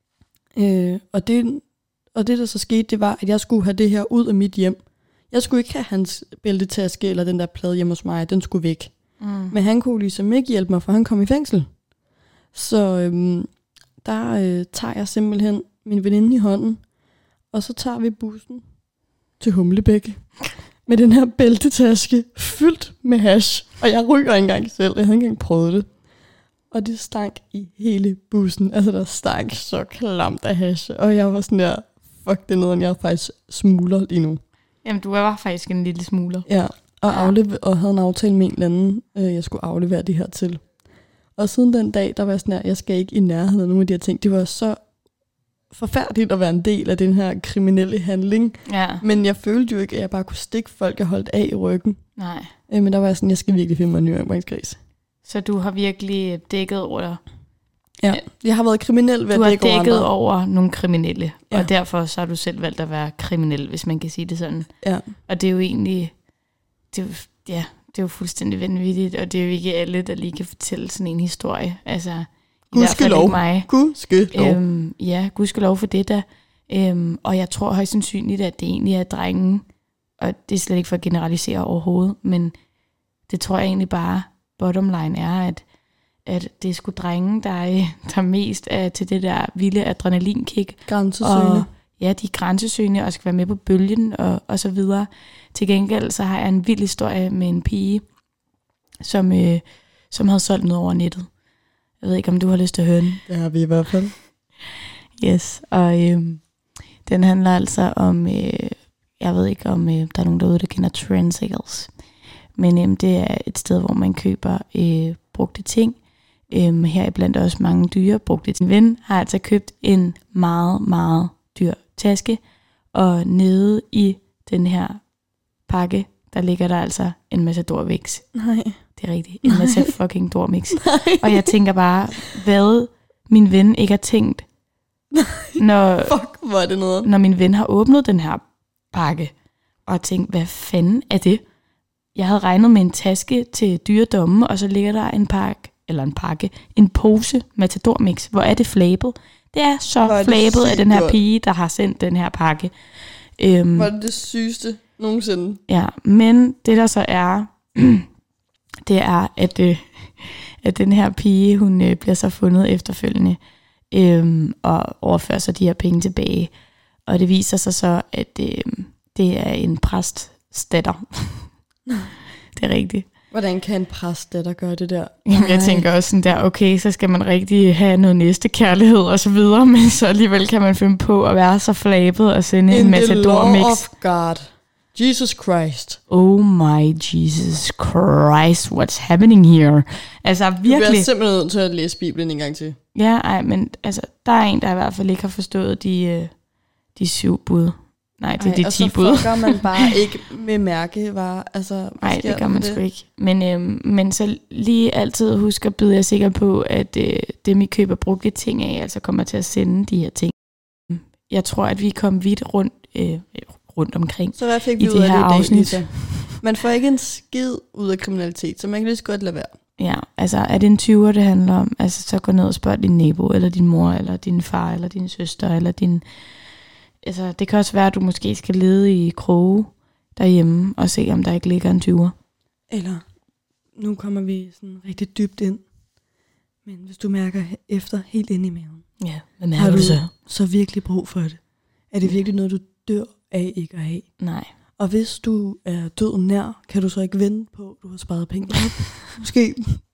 Øh, og, det, og det, der så skete, det var, at jeg skulle have det her ud af mit hjem. Jeg skulle ikke have hans bæltetaske, eller den der plade hjemme hos mig, den skulle væk. Mm. Men han kunne ligesom ikke hjælpe mig, for han kom i fængsel. Så øhm, der øh, tager jeg simpelthen min veninde i hånden, og så tager vi bussen til Humlebæk med den her bæltetaske fyldt med hash. Og jeg ryger ikke engang selv, jeg havde ikke engang prøvet det. Og det stank i hele bussen. Altså der stank så klamt af hash. Og jeg var sådan der, fuck, det er noget, jeg faktisk smugler lige nu. Jamen du var faktisk en lille smugler. Ja, og, ja. Aflever- og havde en aftale med en eller anden, øh, jeg skulle aflevere det her til. Og siden den dag, der var jeg sådan her, jeg skal ikke i nærheden af nogle af de her ting. Det var så forfærdeligt at være en del af den her kriminelle handling. Ja. Men jeg følte jo ikke, at jeg bare kunne stikke folk, jeg holdt af i ryggen. Nej. Øh, men der var jeg sådan, jeg skal virkelig finde mig en ny omgangskreds. Så du har virkelig dækket over... Ja, jeg har været kriminel ved du at dække over Du har dækket over, over nogle kriminelle, ja. Og derfor så har du selv valgt at være kriminel, hvis man kan sige det sådan. Ja. Og det er jo egentlig... Det er jo, ja, det er jo fuldstændig vanvittigt, og det er jo ikke alle, der lige kan fortælle sådan en historie. Altså, gudskelov. mig. Gudskelov. Øhm, ja, gudskelov for det der. Øhm, og jeg tror højst sandsynligt, at det egentlig er drengen, og det er slet ikke for at generalisere overhovedet, men det tror jeg egentlig bare, bottom line er, at, at det er sgu drengen, der er, der er mest af, til det der vilde adrenalinkick. Grænsesøgende. Ja, de er grænsesøgende og skal være med på bølgen og, og så videre. Til gengæld så har jeg en vild historie med en pige, som, øh, som havde solgt noget over nettet. Jeg ved ikke, om du har lyst til at høre den. Det har vi i hvert fald. Yes, og øh, den handler altså om, øh, jeg ved ikke, om øh, der er nogen derude, der kender Trendsales. Men øh, det er et sted, hvor man køber øh, brugte ting. Øh, heriblandt også mange dyre brugte ting. Min ven har altså købt en meget, meget dyr taske, og nede i den her pakke, der ligger der altså en Matador Mix. Nej. Det er rigtigt. En Matador fucking Dor Mix. Og jeg tænker bare, hvad min ven ikke har tænkt, når, Fuck, hvor er det noget. når min ven har åbnet den her pakke, og tænkt, hvad fanden er det? Jeg havde regnet med en taske til dyredomme, og så ligger der en pakke, eller en pakke, en pose Matador Mix. Hvor er det flabet? Det er så er flabet af den her godt. Pige, der har sendt den her pakke. Øhm, Hvor er det det sygeste nogensinde. Ja, men det der så er, det er, at, øh, at den her pige, hun øh, bliver så fundet efterfølgende, øh, og overfører så de her penge tilbage. Og det viser sig så, at øh, det er en præstdatter. Det er rigtigt. Hvordan kan en præstdatter gøre det der? Jamen, jeg tænker også sådan der, okay, så skal man rigtig have noget næste kærlighed og så videre, men så alligevel kan man finde på at være så flabet og sende In en Matador Mix. of God. Jesus Christ. Oh my Jesus Christ, what's happening here? Altså virkelig. Du bliver simpelthen nødt til at læse Bibelen en gang til. Ja, ej, men altså, der er en, der i hvert fald ikke har forstået de, de syv bud. Nej, det er de ti bud. Og så fucker man bare ikke med mærkevarer. Altså, nej, det gør man det? sgu ikke. Men, øhm, men så lige altid husk at byde jer sikker på, at øh, dem I køber brugte ting af, altså kommer til at sende de her ting. Jeg tror, at vi kom vidt rundt, øh, rundt omkring så hvad fik vi i ud det af her det afsnit. Lisa? Man får ikke en skid ud af kriminalitet, så man kan lige så godt lade være. Ja, altså er det en tyver, det handler om, altså så gå ned og spørg din nabo, eller din mor, eller din far, eller din søster, eller din... Altså, det kan også være, at du måske skal lede i kroge derhjemme og se, om der ikke ligger en tyver. Eller, nu kommer vi sådan rigtig dybt ind. Men hvis du mærker efter helt ind i maven. Ja, hvad mærker har du du så? så virkelig brug for det? Er det virkelig noget, du dør af ikke at have? Nej. Og hvis du er døden nær, kan du så ikke vente på, at du har sparet penge? Måske.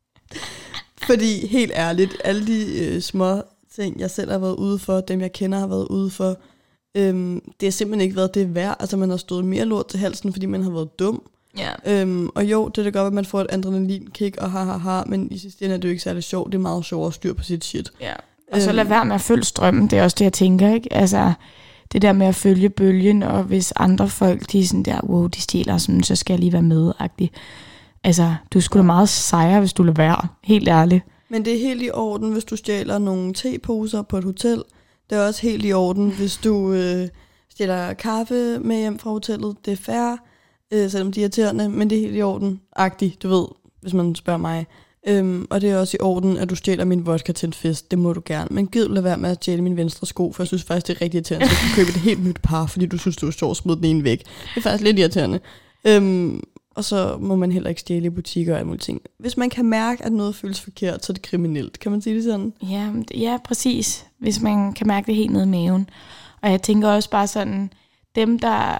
Fordi helt ærligt, alle de øh, små ting, jeg selv har været ude for, dem jeg kender har været ude for, Øhm, det har simpelthen ikke været det værd. Altså man har stået mere lort til halsen, fordi man har været dum. Ja. Øhm, og jo, det er da godt, at man får et adrenalinkick og ha ha ha, men i sidste ende er det jo ikke særlig sjovt. Det er meget sjovt at styre på sit shit. Ja. Og så lad være med at følge strømmen. Det er også det, jeg tænker, ikke? Altså det der med at følge bølgen, og hvis andre folk, de er sådan der, wow, de stjæler, sådan, så skal jeg lige være med-agtig. Altså, du skulle da meget sejre, hvis du lader være. Helt ærligt. Men det er helt i orden, hvis du stjæler nogle teposer på et hotel. Det er også helt i orden, hvis du øh, stjæler kaffe med hjem fra hotellet. Det er fair, øh, selvom de er irriterende, men det er helt i orden. Agtigt, du ved, hvis man spørger mig. Øhm, og det er også i orden, at du stjæler min vodka til en fest. Det må du gerne. Men gid lad være med at stjæle min venstre sko, for jeg synes faktisk, det er rigtig irriterende. Så du købe et helt nyt par, fordi du synes, du er sjov at smide den ene væk. Det er faktisk lidt irriterende. Øhm, og så må man heller ikke stjæle i butikker og alle mulige ting. Hvis man kan mærke, at noget føles forkert, så er det kriminelt. Kan man sige det sådan? Ja, ja, præcis. Hvis man kan mærke det helt nede i maven. Og jeg tænker også bare sådan, dem der,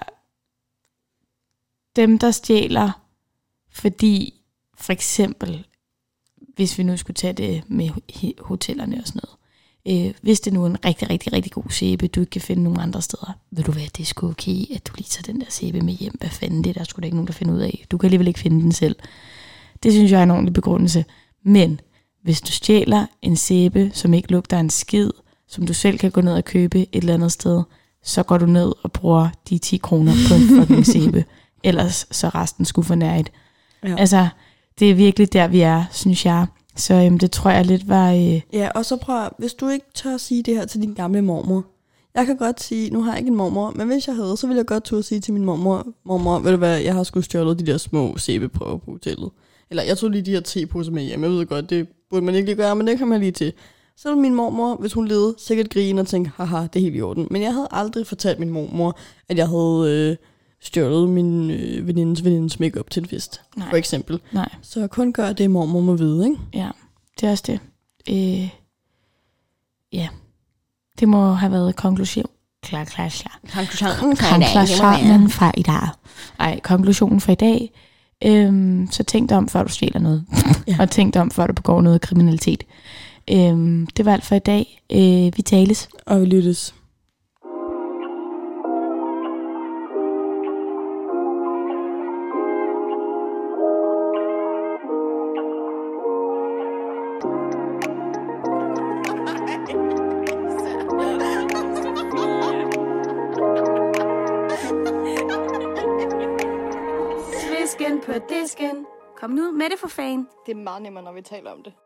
dem der stjæler, fordi for eksempel, hvis vi nu skulle tage det med hotellerne og sådan noget. Øh, hvis det nu er en rigtig, rigtig, rigtig god sæbe, du ikke kan finde nogen andre steder. Ved du hvad, det er sgu okay, at du lige tager den der sæbe med hjem. Hvad fanden, det er der sgu da ikke nogen, der finder ud af. Du kan alligevel ikke finde den selv. Det synes jeg er en ordentlig begrundelse. Men hvis du stjæler en sæbe, som ikke lugter en skid, som du selv kan gå ned og købe et eller andet sted, så går du ned og bruger de ti kroner på en fucking sæbe. Ellers så resten skulle for nærigt. Ja. Altså, det er virkelig der, vi er, synes jeg. Så øhm, det tror jeg lidt var... Øh... Ja, og så prøv, hvis du ikke tør at sige det her til din gamle mormor. Jeg kan godt sige, nu har jeg ikke en mormor, men hvis jeg havde, så ville jeg godt turde sige til min mormor, mormor, ved du hvad, jeg har sgu stjålet de der små sæbeprøver på hotellet. Eller jeg tog lige de her teposer med hjem. Jeg ved godt, det burde man ikke lige gøre, men det kan man lige til. Så ville min mormor, hvis hun levede, sikkert grine og tænke, haha, det er helt i orden. Men jeg havde aldrig fortalt min mormor, at jeg havde... Øh, stjålet min øh, venindes venindes make-up til en fest, Nej. for eksempel. Nej. Så kun gør det, mormor må vide, ikke? Ja, det er også det. Øh, ja, det må have været konklusion. Klar, klar, klar. Konklusionen fra i dag. Konklusionen fra i dag. Ej, konklusionen fra i dag. Øhm, så tænk dig om, før du stjæler noget. Ja. Og tænk dig om, før du begår noget kriminalitet. Øhm, det var alt for i dag. Øh, vi tales. Og vi lyttes. Svisken på disken. Kom nu med det for fan. Det er meget nemmere, når vi taler om det.